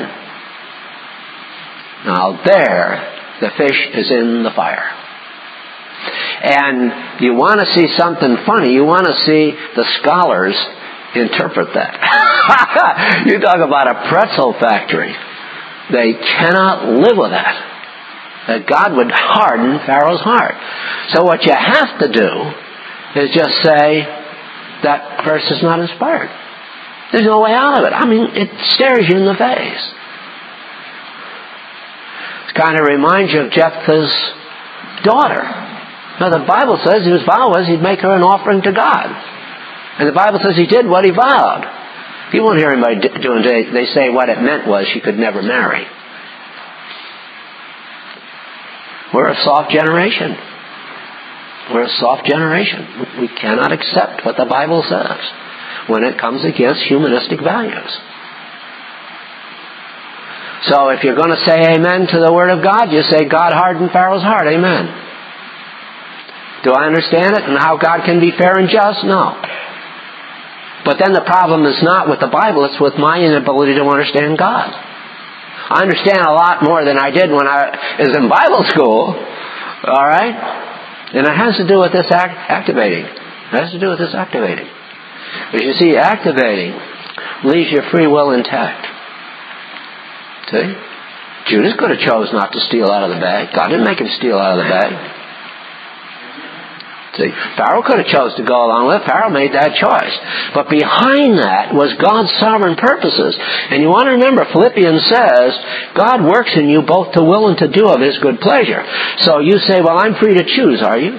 Speaker 1: Now there, the fish is in the fire. And you want to see something funny, you want to see the scholars interpret that. You talk about a pretzel factory. They cannot live with that. That God would harden Pharaoh's heart. So what you have to do is just say, that verse is not inspired. There's no way out of it. I mean, it stares you in the face. It kind of reminds you of Jephthah's daughter. Now the Bible says his vow was he'd make her an offering to God. And the Bible says he did what he vowed. You won't hear anybody doing today. They say what it meant was she could never marry. We're a soft generation. We're a soft generation. We cannot accept what the Bible says when it comes against humanistic values. So if you're going to say amen to the Word of God, you say God hardened Pharaoh's heart. Amen. Do I understand it and how God can be fair and just? No. But then the problem is not with the Bible, it's with my inability to understand God. I understand a lot more than I did when I was in Bible school. All right? And it has to do with this activating. It has to do with this activating. Because you see, activating leaves your free will intact. See? Judas could have chose not to steal out of the bag. God didn't make him steal out of the bag. See, Pharaoh could have chose to go along with it. Pharaoh made that choice. But behind that was God's sovereign purposes. And you want to remember, Philippians says, God works in you both to will and to do of His good pleasure. So you say, well, I'm free to choose, are you?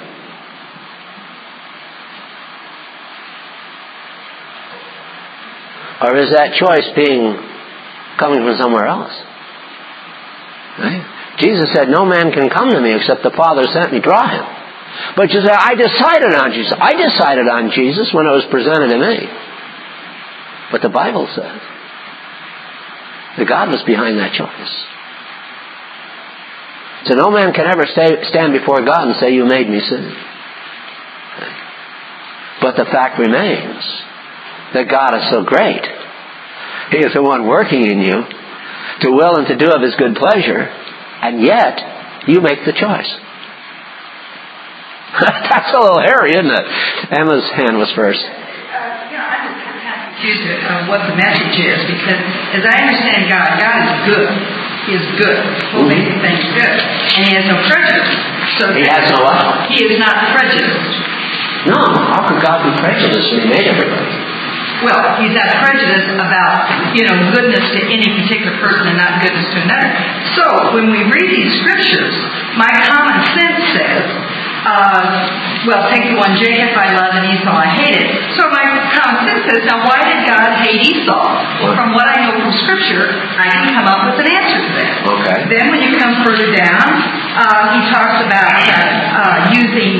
Speaker 1: Or is that choice coming from somewhere else? Right? Jesus said, no man can come to me except the Father sent me, draw him. But you say, I decided on Jesus. I decided on Jesus when it was presented to me. But the Bible says that God was behind that choice. So no man can ever stand before God and say, you made me sin. But the fact remains that God is so great. He is the one working in you to will and to do of His good pleasure, and yet you make the choice. That's a little hairy, isn't it? Emma's hand was first.
Speaker 2: I'm just kind of confused on what the message is, because as I understand God is good. He is good. Will make things good. And He has no prejudice. So
Speaker 1: He has no what?
Speaker 2: He is not prejudiced.
Speaker 1: No. How could God be prejudiced when He made everybody?
Speaker 2: Well, He's not prejudiced about, goodness to any particular person and not goodness to another. So when we read these scriptures, my common sense says, take the one Jacob I love and Esau I hated. So my common sense says, now why did God hate Esau? Well, from what I know from Scripture, I can come up with an answer to that.
Speaker 1: Okay.
Speaker 2: Then when you come further down, he talks about using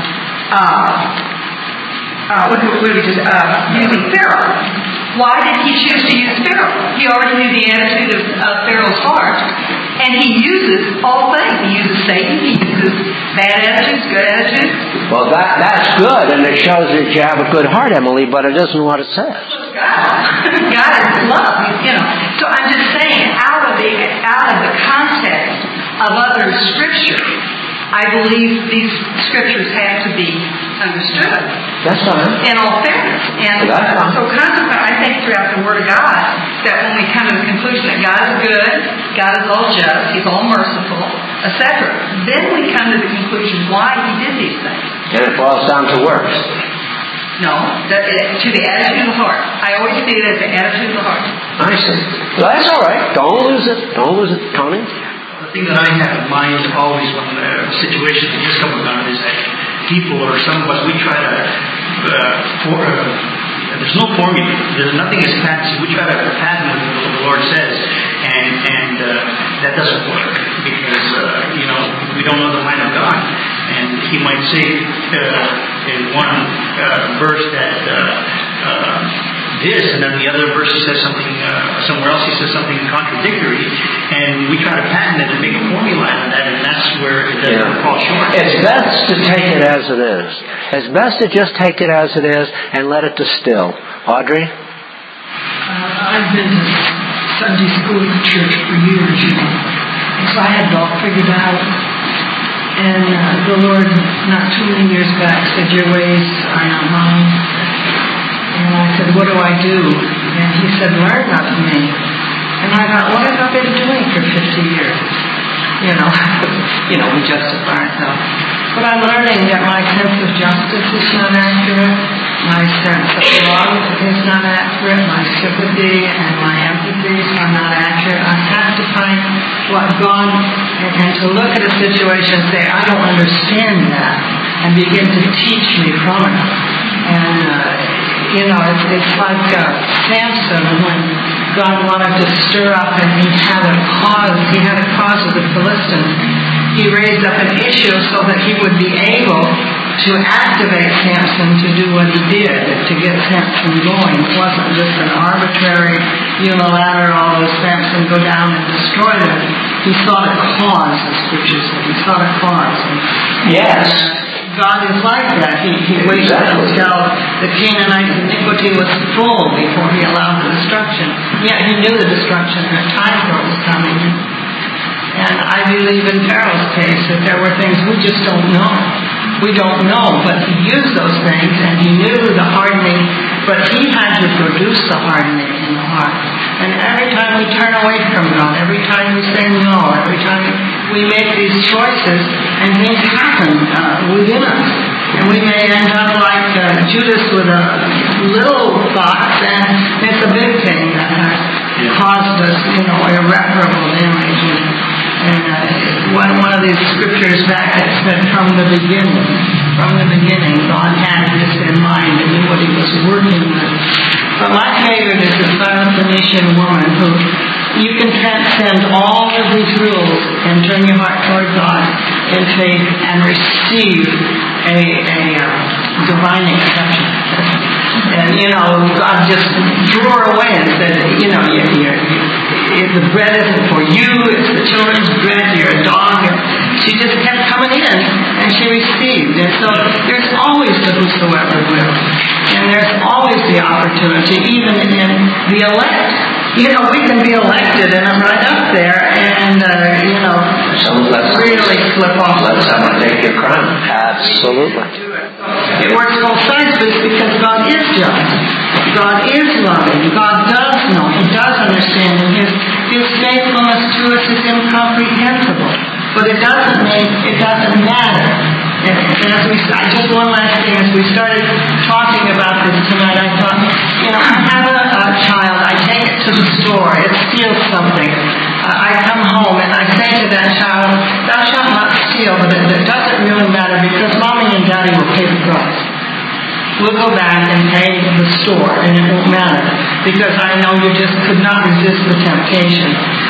Speaker 2: using Pharaoh. Why did he choose to use Pharaoh? He already knew the attitude of Pharaoh's heart, and he uses all things. He uses Satan, he uses bad attitudes, good attitudes.
Speaker 1: Well, that's good, and it shows that you have a good heart, Emily, but it isn't what it says.
Speaker 2: God is love, So I'm just saying, out of the context of other scripture, I believe these scriptures have to be understood.
Speaker 1: That's fine.
Speaker 2: In all fairness. And so consequently, I think throughout the Word of God, that when we come to the conclusion that God is good, God is all just, He's all merciful, etc., then we come to the conclusion why He did these things.
Speaker 1: And it boils down to works.
Speaker 2: No, to the attitude of the heart. I always see it as the attitude of the heart.
Speaker 1: I see. Well, that's all right. Don't lose it. Don't lose it, Tony.
Speaker 5: The thing that I have in mind always when a situation like this comes around is that people or some of us, we try to, there's no formula. Nothing is fancy. We try to pattern what the Lord says, and that doesn't work because, we don't know the mind of God. And He might say in one verse that this, and then the other verse He says something, somewhere else He says something contradictory, and we try to patent it and make a formula out of that, and that's where it doesn't fall short.
Speaker 1: It's best to take it as it is. It's best to just take it as it is and let it distill. Audrey?
Speaker 6: I've been to Sunday school at church for years, so I had it all figured out. And the Lord, not too many years back, said, "Your ways are not mine." And I said, "What do I do?" And He said, "Learn of me." And I thought, what have I been doing for 50 years? We justify ourselves. But I'm learning that my sense of justice is not accurate, my sense of love is not accurate, my sympathy and my empathy are not accurate. I have to find what God, and to look at a situation and say, I don't understand that, and begin to teach me from it. And it's like Samson, when God wanted to stir up and he had a cause with the Philistines. He raised up an issue so that he would be able to activate Samson to do what he did, to get Samson going. It wasn't just an arbitrary, unilateral, Samson go down and destroy them. He sought a cause, the scripture said. He sought a cause.
Speaker 1: Yes.
Speaker 6: God is like that. He waited until the Canaanite iniquity was full before He allowed the destruction. Yet He knew the destruction and the time for it was coming. And I believe in Pharaoh's case that there were things we just don't know. We don't know, but He used those things and He knew the hardening, but He had to produce the hardening in the heart. And every time we turn away from God, every time we say no, every time we make these choices, and things happen within us. And we may end up like Judas with a little thought, and it's a big thing that has caused us, irreparable damage. And one of these scriptures back, it said, from the beginning, God had this in mind and knew what He was working with. But my favorite is the Syrophoenician woman who you can transcend all of these rules and turn your heart toward God in faith and receive a divine exception. And, God just threw her away and said, the bread isn't for you, it's the children's bread, you're a dog. And she just kept coming in, and she received. And so there's always the whosoever will. And there's always the opportunity, even in the elect. We can be elected and I'm right up there and, really flip off.
Speaker 1: Let someone take your crown. Absolutely.
Speaker 6: It works both sides because God is just. God is loving. God does know. He does understand. And His faithfulness to us is incomprehensible. But it doesn't matter. And just one last thing, as we started talking about this tonight, I thought, I have a child, I take it to the store, it steals something. I come home and I say to that child, thou shalt not steal, but it doesn't really matter because Mommy and Daddy will pay the price. We'll go back and pay the store and it won't matter because I know you just could not resist the temptation.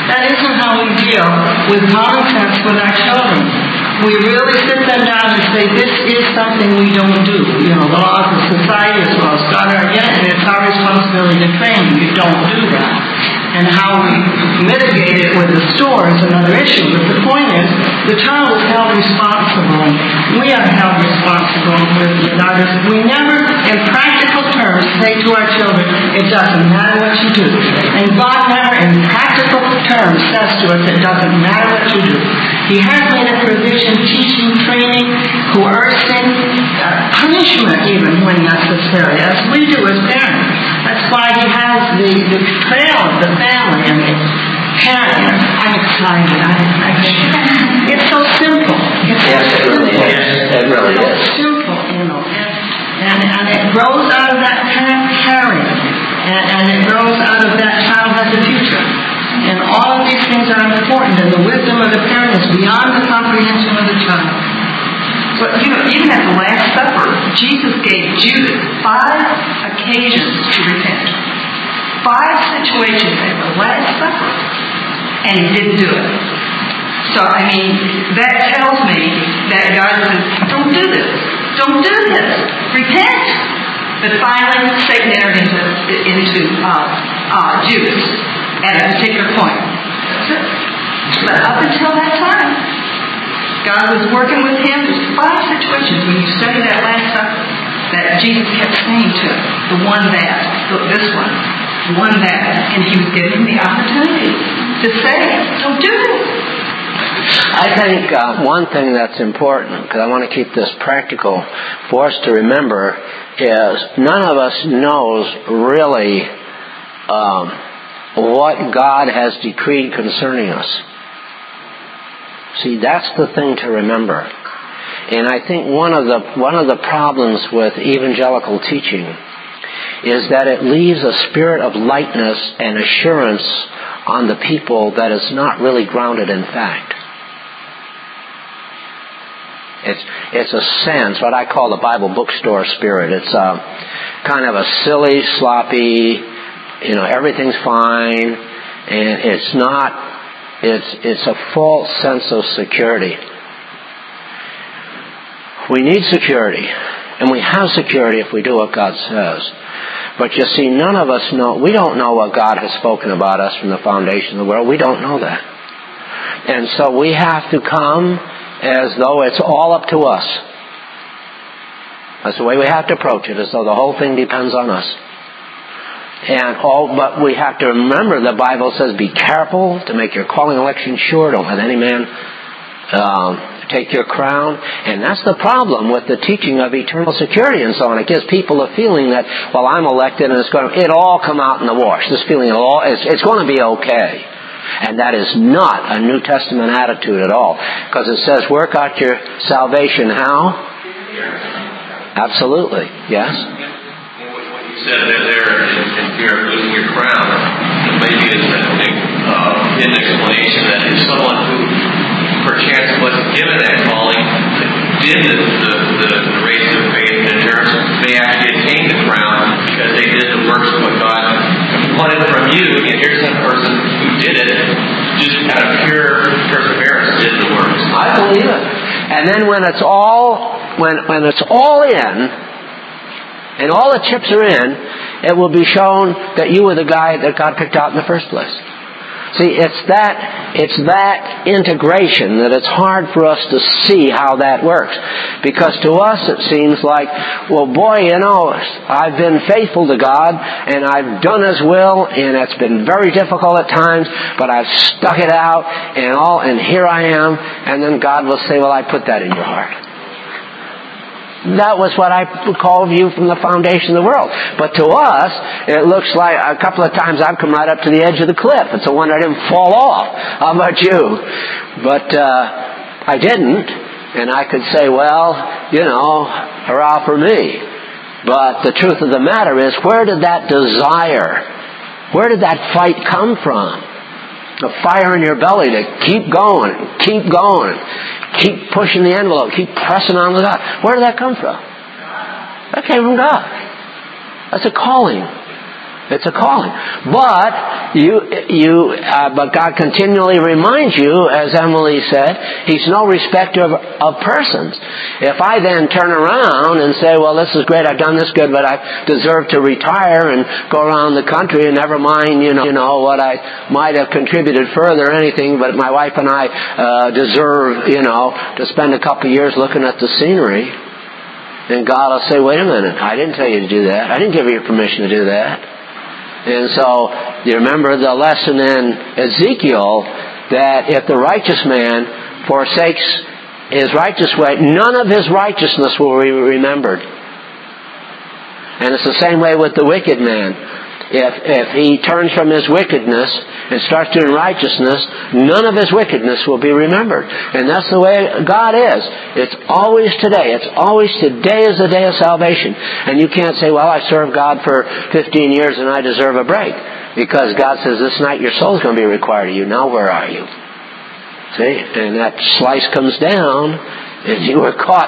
Speaker 6: That isn't how we deal with common sense with our children. We really sit them down and say, this is something we don't do. You know, the laws of society as well as God are against it. It's our responsibility to train them. You don't do that. And how we mitigate it with the store is another issue. But the point is, the child is held responsible. We are held responsible with others. We never, in practical terms, say to our children, it doesn't matter what you do. And God never, in practical terms, says to us, it doesn't matter what you do. He has made a provision, teaching, training, coercing, punishment even when necessary, as we do as parents. That's why he has the trail of the family and the parent. I'm excited. It's so simple.
Speaker 1: Yes, it really is. It really is.
Speaker 6: So simple, you know. And it grows out of that parent caring. And it grows out of that child has a future. And all of these things are important. And the wisdom of the parent is beyond the comprehension of the child.
Speaker 2: But, you know, even at the Last Supper, Jesus gave Judas 5 occasions to repent. 5 situations at the Last Supper. And he didn't do it. So, I mean, that tells me that God says, don't do this. Don't do this. Repent. But finally, Satan entered into Judas at a particular point. But up until that time, God was working with him. There's 5 situations when you study that Last Supper that Jesus kept saying to him, the one that, this one, the one that, and he was giving him the opportunity to say, don't do it.
Speaker 1: I think one thing that's important, because I want to keep this practical for us to remember, is none of us knows really what God has decreed concerning us. See, that's the thing to remember. And I think one of the problems with evangelical teaching is that it leaves a spirit of lightness and assurance on the people that is not really grounded in fact. It's a sense, what I call the Bible bookstore spirit. It's kind of a silly, sloppy, you know, everything's fine, and it's not. It's a false sense of security. We need security, and we have security if we do what God says. But you see, none of us know. We don't know what God has spoken about us from the foundation of the world. We don't know that. And so we have to come as though it's all up to us. That's the way we have to approach it, as though the whole thing depends on us. But we have to remember the Bible says, be careful to make your calling election sure. Don't let any man take your crown. And that's the problem with the teaching of eternal security and so on. It gives people a feeling that, well, I'm elected and it'll all come out in the wash. This feeling, it's going to be okay. And that is not a New Testament attitude at all. Because it says, work out your salvation how? Absolutely. Yes?
Speaker 4: You said there in fear of losing your crown, maybe it's an hidden explanation that if someone who perchance wasn't given that calling did the race of faith and endurance, they actually attained the crown because they did the works of what God wanted from you. And here's a person who did it just out of pure perseverance, did the works.
Speaker 1: I believe it. And then when it's all in, and all the chips are in, it will be shown that you were the guy that God picked out in the first place. See, it's that integration that it's hard for us to see how that works. Because to us it seems like, well, boy, you know, I've been faithful to God, and I've done His will, and it's been very difficult at times, but I've stuck it out, and here I am, and then God will say, well, I put that in your heart. That was what I called you from the foundation of the world. But to us, it looks like a couple of times I've come right up to the edge of the cliff. It's a wonder I didn't fall off. How about you? But I didn't. And I could say, well, you know, hurrah for me. But the truth of the matter is, where did that desire, where did that fight come from? The fire in your belly to keep going, keep pushing the envelope, keep pressing on with God. Where did that come from? That came from God. That's a calling. It's a calling. But but God continually reminds you, as Emily said, He's no respecter of persons. If I then turn around and say, well, this is great, I've done this good, but I deserve to retire and go around the country and never mind, you know, what I might have contributed further or anything, but my wife and I deserve, to spend a couple of years looking at the scenery. And God will say, wait a minute, I didn't tell you to do that. I didn't give you permission to do that. And so, you remember the lesson in Ezekiel that if the righteous man forsakes his righteous way, none of his righteousness will be remembered. And it's the same way with the wicked man. If he turns from his wickedness and starts doing righteousness, none of his wickedness will be remembered. And that's the way God is. It's always today. It's always today is the day of salvation. And you can't say, well, I served God for 15 years and I deserve a break. Because God says, this night your soul's going to be required of you. Now where are you? See? And that slice comes down and you were caught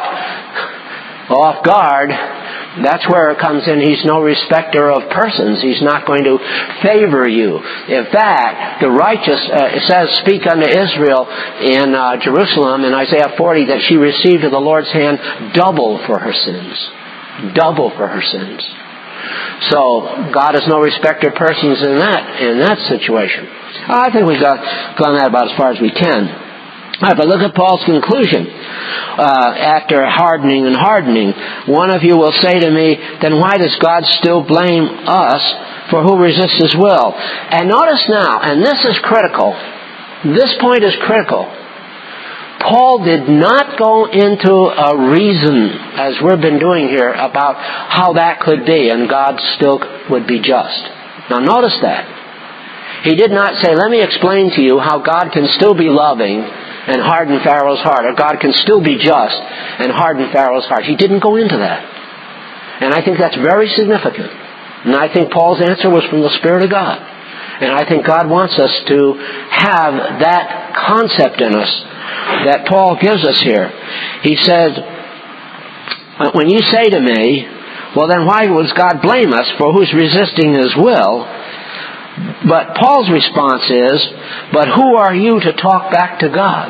Speaker 1: off guard. That's where it comes in. He's no respecter of persons. He's not going to favor you. In fact, the righteous, it says, speak unto Israel in Jerusalem in Isaiah 40 that she received of the Lord's hand double for her sins. Double for her sins. So God is no respecter of persons in that situation. I think we've gone that about as far as we can. All right, but look at Paul's conclusion. After hardening and hardening, one of you will say to me, then why does God still blame us for who resists His will? And notice now, and this is critical, this point is critical. Paul did not go into a reason, as we've been doing here, about how that could be and God still would be just. Now notice that. He did not say, let me explain to you how God can still be loving and harden Pharaoh's heart, or God can still be just and harden Pharaoh's heart. He didn't go into that. And I think that's very significant. And I think Paul's answer was from the Spirit of God. And I think God wants us to have that concept in us that Paul gives us here. He says, when you say to me, well then why does God blame us for who's resisting His will? But Paul's response is, but who are you to talk back to God?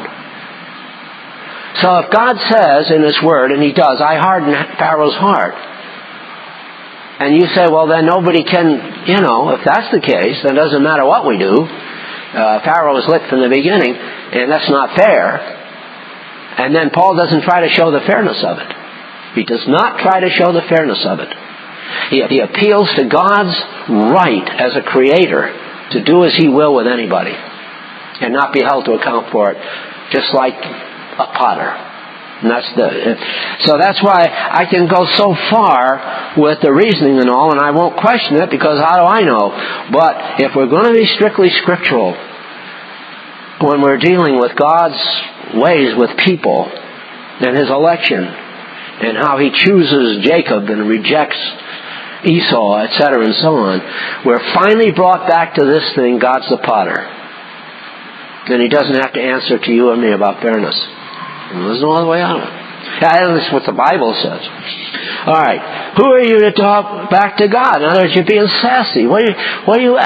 Speaker 1: So if God says in His Word, and He does, I harden Pharaoh's heart, and you say, well then nobody can, if that's the case, then it doesn't matter what we do. Pharaoh was licked from the beginning, and that's not fair. And then Paul doesn't try to show the fairness of it. He does not try to show the fairness of it. He appeals to God's right as a creator to do as He will with anybody and not be held to account for it, just like a potter. And so that's why I can go so far with the reasoning and all, and I won't question it because how do I know? But if we're going to be strictly scriptural when we're dealing with God's ways with people and His election and how He chooses Jacob and rejects Esau, etc., and so on, we're finally brought back to this thing, God's the potter. And He doesn't have to answer to you and me about fairness. And there's no other way out of it. That's what the Bible says. All right. Who are you to talk back to God? In other words, you're being sassy. What are you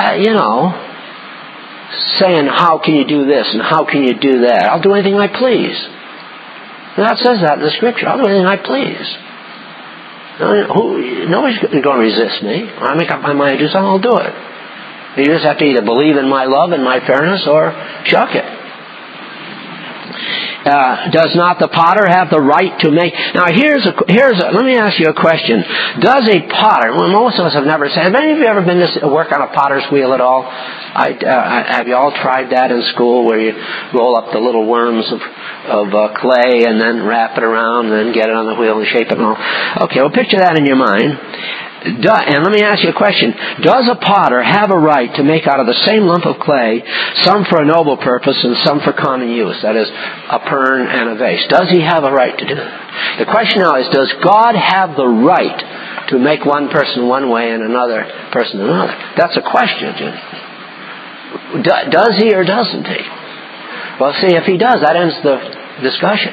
Speaker 1: saying, how can you do this and how can you do that? I'll do anything I please. And that says that in the Scripture. I'll do anything I please. Nobody's going to resist me. When I make up my mind to do something, I'll do it. You just have to either believe in my love and my fairness or shuck it. Does not the potter have the right to make... Now let me ask you a question. Does a potter... Well, most of us have never said... Have any of you ever been to work on a potter's wheel at all? Have you all tried that in school where you roll up the little worms of clay and then wrap it around and then get it on the wheel and shape it and all? Okay, well picture that in your mind. And let me ask you a question. Does a potter have a right to make out of the same lump of clay some for a noble purpose and some for common use? That is, a pern and a vase. Does he have a right to do that? The question now is, does God have the right to make one person one way and another person another? That's a question. Does he or doesn't he? Well, see, if he does, that ends the discussion.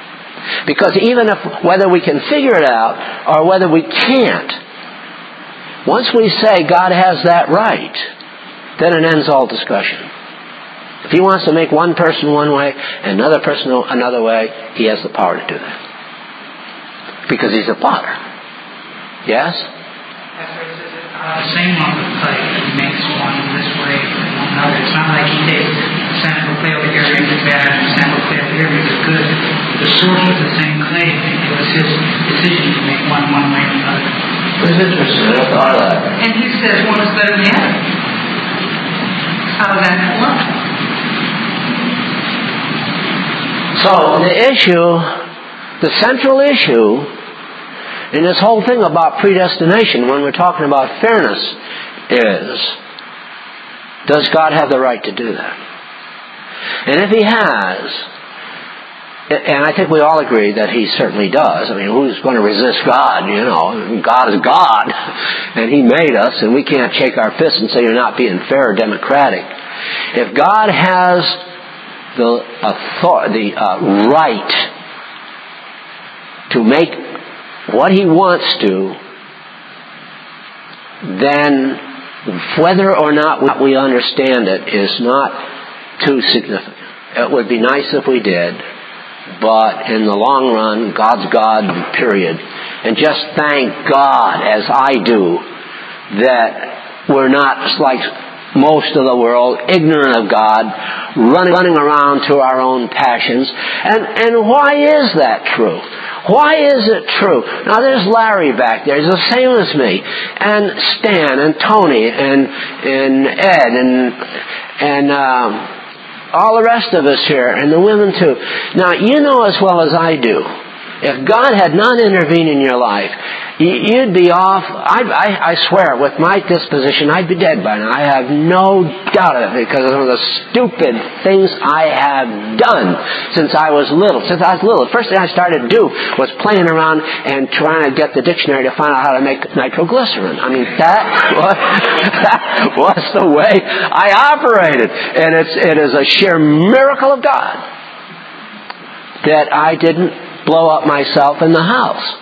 Speaker 1: Because even if, whether we can figure it out or whether we can't, Once we say God has that right, then it ends all discussion. If He wants to make one person one way and another person another way, He has the power to do that. Because He's a Father. Yes?
Speaker 5: The same on the plate. He makes one this way and one another. It's not like He takes the sample clay over here, makes it bad, and the sample clay over here makes it good. The source is the same clay. It was His decision to make one way and another.
Speaker 1: It's interesting. I thought of that.
Speaker 2: And He says one is better than the other. How does that come up?
Speaker 1: So the central issue in this whole thing about predestination, when we're talking about fairness, is, does God have the right to do that? And if He has, and I think we all agree that He certainly does. I mean, who's going to resist God? You know, God is God, and He made us, and we can't shake our fists and say you're not being fair or democratic. If God has the right to make what He wants to, then whether or not we understand it is not too significant. It would be nice if we did, but in the long run, God's God, period. And just thank God, as I do, that we're not like most of the world, ignorant of God, running around to our own passions. And why is that true? Why is it true? Now there's Larry back there. He's the same as me. And Stan and Tony and Ed and all the rest of us here, and the women too. Now you know as well as I do, if God had not intervened in your life, you'd be off. I swear, with my disposition, I'd be dead by now. I have no doubt of it because of the stupid things I have done since I was little. The first thing I started to do was playing around and trying to get the dictionary to find out how to make nitroglycerin. I mean, that was the way I operated. And it is a sheer miracle of God that I didn't blow up myself in the house.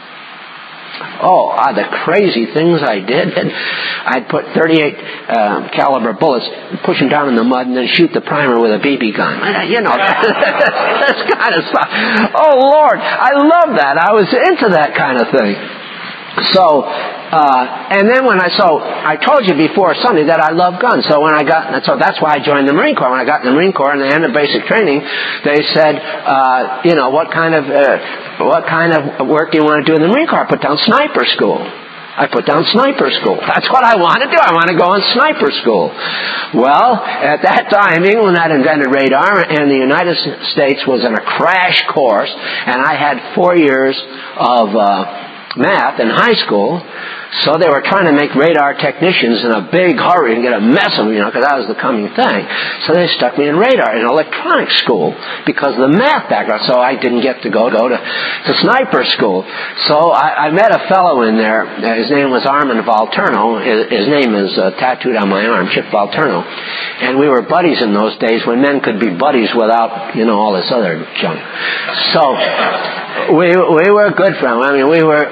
Speaker 1: Oh, the crazy things I did. I'd put 38 caliber bullets, push them down in the mud, and then shoot the primer with a BB gun. You know, this kind of stuff. Oh, Lord, I love that. I was into that kind of thing. So, and then I told you before Sunday that I love guns. So that's why I joined the Marine Corps. When I got in the Marine Corps and the end of basic training, they said, what kind of work do you want to do in the Marine Corps? I put down sniper school. I put down sniper school. That's what I want to do. I want to go on sniper school. Well, at that time, England had invented radar, and the United States was in a crash course, and I had 4 years of math in high school, so they were trying to make radar technicians in a big hurry and get a mess of them, because that was the coming thing. So they stuck me in radar in electronics school because of the math background. So I didn't get to go to sniper school. So I met a fellow in there. His name was Armand Valterno. His name is tattooed on my arm, Chip Valterno. And we were buddies in those days when men could be buddies without, all this other junk. So we were good friends. I mean, we were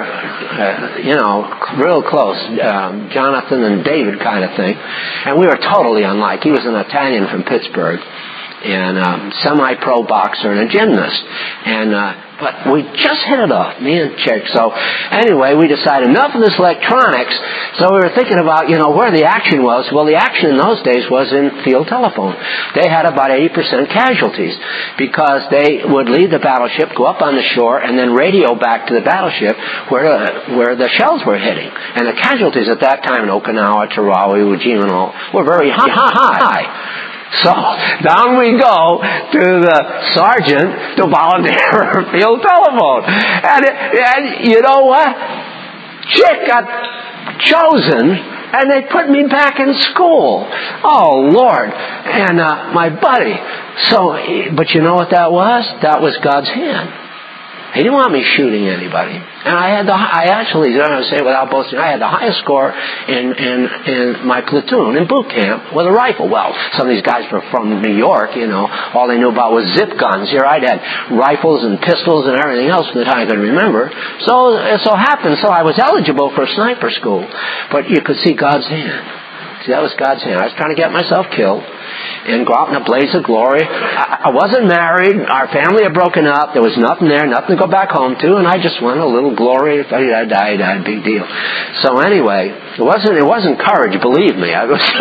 Speaker 1: real close, Jonathan and David kind of thing. And we were totally unlike. He was an Italian from Pittsburgh, and semi-pro boxer and a gymnast. But we just hit it off, me and Chick. So anyway, we decided enough of this electronics. So we were thinking about, where the action was. Well, the action in those days was in field telephone. They had about 80% casualties because they would leave the battleship, go up on the shore, and then radio back to the battleship where the shells were hitting. And the casualties at that time in Okinawa, Tarawa, Iwo Jima, and all were very high. So down we go to the sergeant to volunteer field telephone. And you know what? Chick got chosen, and they put me back in school. Oh, Lord. And my buddy. So, but you know what that was? That was God's hand. He didn't want me shooting anybody. And I actually, without boasting, I had the highest score in my platoon in boot camp with a rifle. Well, some of these guys were from New York, all they knew about was zip guns. Here I'd had rifles and pistols and everything else from the time I could remember. So it so happened, I was eligible for sniper school. But you could see God's hand. See, that was God's hand. I was trying to get myself killed and go out in a blaze of glory. I wasn't married. Our family had broken up. There was nothing there, nothing to go back home to, and I just wanted a little glory. If I died, big deal. So anyway, it wasn't courage, believe me. It was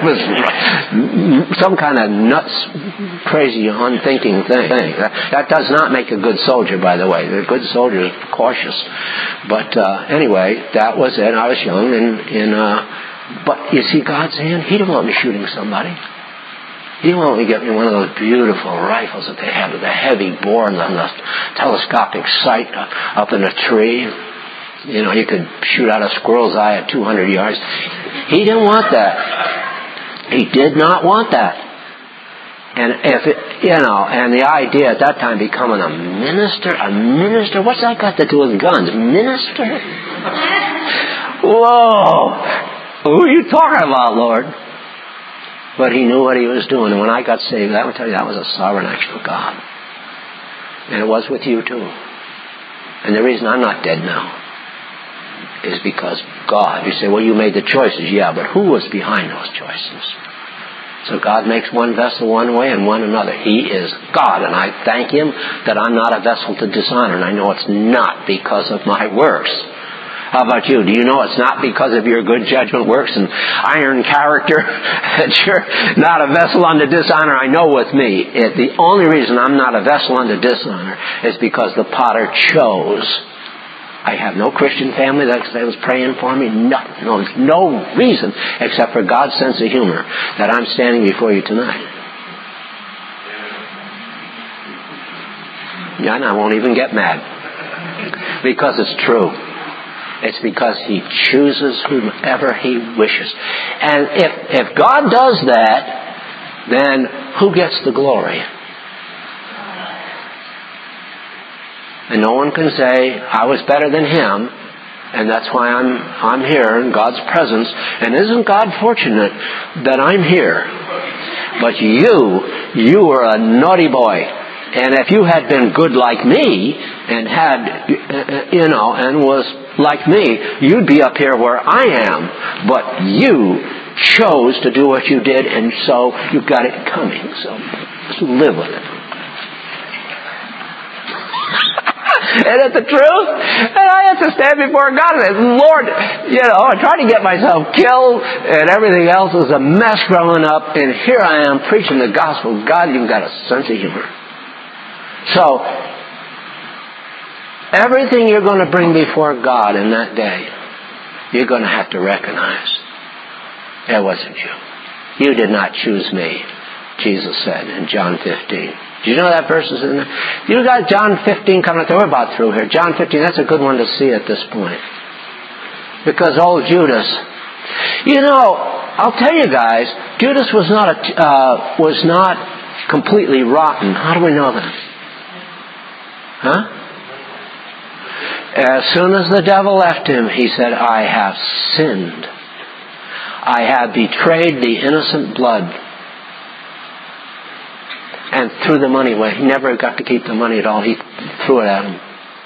Speaker 1: some kind of nuts, crazy, unthinking thing. That does not make a good soldier, by the way. A good soldier is cautious. But anyway, that was it. I was young, but you see God's hand? He didn't want me shooting somebody. He didn't want me getting one of those beautiful rifles that they have with the heavy bore and the telescopic sight up in a tree. You could shoot out a squirrel's eye at 200 yards. He didn't want that. He did not want that. And and the idea at that time becoming a minister, what's that got to do with guns? Minister? Whoa! Who are you talking about, Lord? But he knew what he was doing. And when I got saved, I would tell you, that was a sovereign action of God. And it was with you too. And the reason I'm not dead now is because God. You say, well, you made the choices. Yeah, but who was behind those choices? So God makes one vessel one way and one another. He is God. And I thank Him that I'm not a vessel to dishonor. And I know it's not because of my works. How about you? Do you know it's not because of your good judgment works and iron character that you're not a vessel unto dishonor? I know with me, the only reason I'm not a vessel unto dishonor is because the potter chose. I have no Christian family that was praying for me. No reason except for God's sense of humor that I'm standing before you tonight. Yeah, and I won't even get mad because it's true. It's because He chooses whomever He wishes. And if God does that, then who gets the glory? And no one can say, I was better than him, and that's why I'm here in God's presence. And isn't God fortunate that I'm here? But you were a naughty boy. And if you had been good like me, and had, and was like me, you'd be up here where I am. But you chose to do what you did, and so you've got it coming. So just live with it. Isn't it the truth? And I have to stand before God and say, Lord, I tried to get myself killed, and everything else was a mess growing up, and here I am preaching the gospel. God, you've got a sense of humor. So, everything you're going to bring before God in that day, you're going to have to recognize it wasn't you. You did not choose me, Jesus said in John 15. Do you know that verse is in there? You got John 15 coming up. We're about through here. John 15, that's a good one to see at this point. Because old Judas, I'll tell you guys, Judas was not completely rotten. How do we know that? Huh? As soon as the devil left him, he said, I have sinned. I have betrayed the innocent blood. And threw the money away. He never got to keep the money at all. He threw it at him.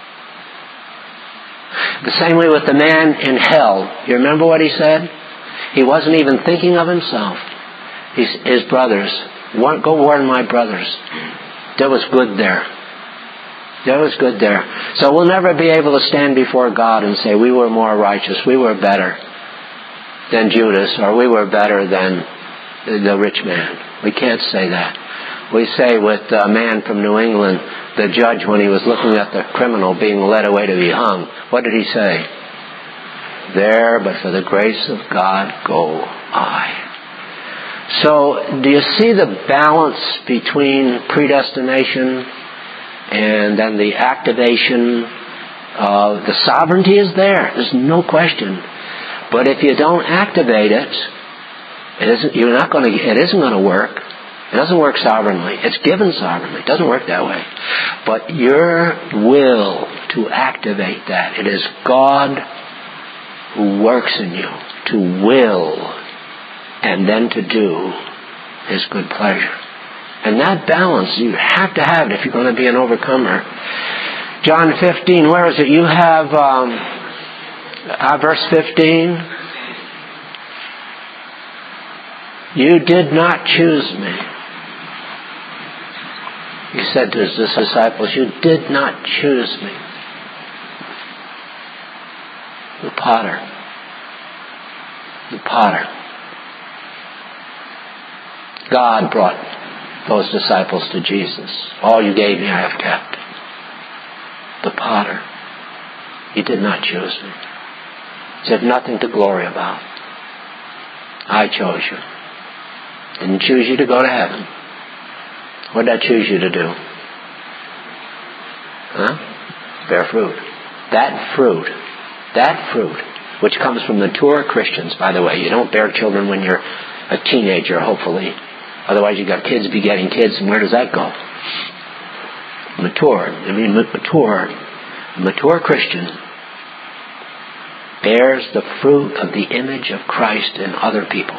Speaker 1: The same way with the man in hell. You remember what he said? He wasn't even thinking of himself. His brothers. Go warn my brothers. There was good there. There was good there. So we'll never be able to stand before God and say we were more righteous, we were better than Judas, or we were better than the rich man. We can't say that. We say with a man from New England, the judge, when he was looking at the criminal being led away to be hung, what did he say? There, but for the grace of God, go I. So, do you see the balance between predestination and then the activation of the sovereignty is there? There's no question. But if you don't activate it, it isn't going to work. It doesn't work sovereignly. It's given sovereignly. It doesn't work that way. But your will to activate that, it is God who works in you to will and then to do His good pleasure. And that balance, you have to have it if you're going to be an overcomer. John 15, where is it? You have verse 15. You did not choose me. He said to His disciples, you did not choose me. The potter. The potter. God brought those disciples to Jesus. All you gave me I have kept. The potter. You did not choose me. You have nothing to glory about. I chose you. Didn't choose you to go to heaven. What did I choose you to do? Huh? Bear fruit. That fruit, which comes from mature Christians, by the way. You don't bear children when you're a teenager, hopefully. Otherwise you've got kids begetting kids, and where does that go? Mature. I mean, mature Christian bears the fruit of the image of Christ in other people.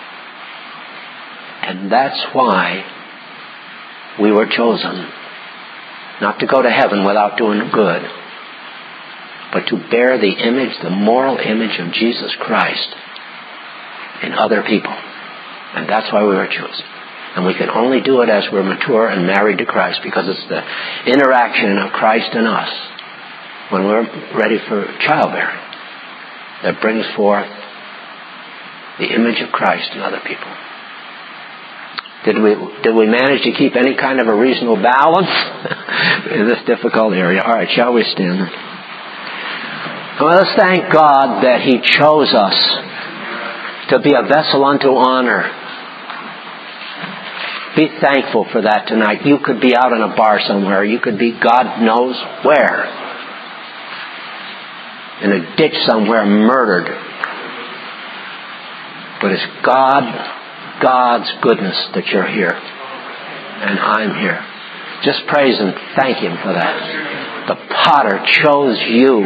Speaker 1: And that's why we were chosen. Not to go to heaven without doing good, but to bear the image, the moral image of Jesus Christ in other people. And that's why we were chosen. And we can only do it as we're mature and married to Christ, because it's the interaction of Christ and us when we're ready for childbearing that brings forth the image of Christ in other people. Did we manage to keep any kind of a reasonable balance in this difficult area? All right, shall we stand? Well, let's thank God that He chose us to be a vessel unto honor. Be thankful for that tonight. You could be out in a bar somewhere. You could be God knows where. In a ditch somewhere, murdered. But it's God's goodness that you're here. And I'm here. Just praise and thank Him for that. The potter chose you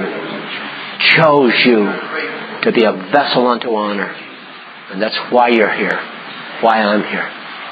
Speaker 1: to be a vessel unto honor. And that's why you're here. Why I'm here.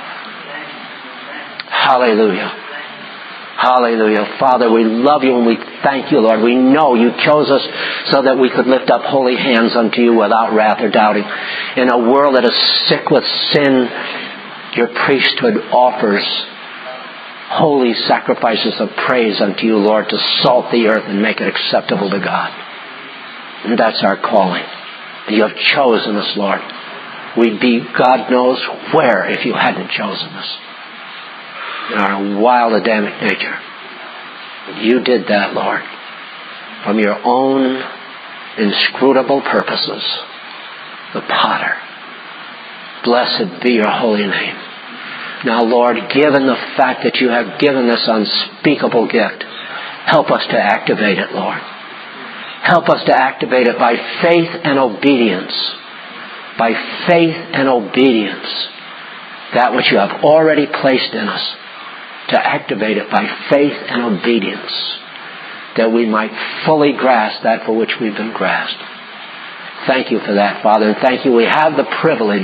Speaker 1: Hallelujah. Hallelujah. Father, we love you and we thank you, Lord. We know you chose us so that we could lift up holy hands unto you without wrath or doubting. In a world that is sick with sin, your priesthood offers holy sacrifices of praise unto you, Lord, to salt the earth and make it acceptable to God. And that's our calling. And you have chosen us, Lord. We'd be God knows where if you hadn't chosen us. In our wild Adamic nature. You did that, Lord, from your own inscrutable purposes. The potter. Blessed be your holy name. Now, Lord, given the fact that you have given this unspeakable gift, help us to activate it, Lord. Help us to activate it by faith and obedience. By faith and obedience. That which you have already placed in us. To activate it by faith and obedience, that we might fully grasp that for which we've been grasped. Thank you for that, Father, and thank you. We have the privilege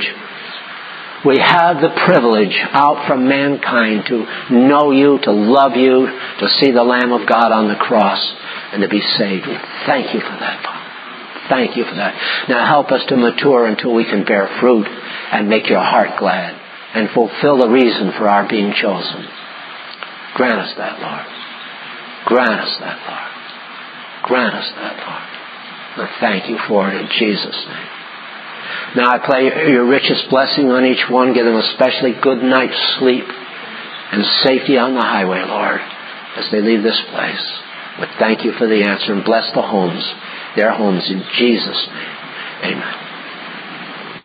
Speaker 1: out from mankind to know you, to love you, to see the Lamb of God on the cross, and to be saved. We thank you for that, Father. Thank you for that. Now help us to mature until we can bear fruit and make your heart glad and fulfill the reason for our being chosen. Grant us that, Lord. Grant us that, Lord. Grant us that, Lord. I thank you for it in Jesus' name. Now I pray your richest blessing on each one. Give them a especially good night's sleep and safety on the highway, Lord, as they leave this place. We thank you for the answer and bless the homes, their homes in Jesus' name. Amen.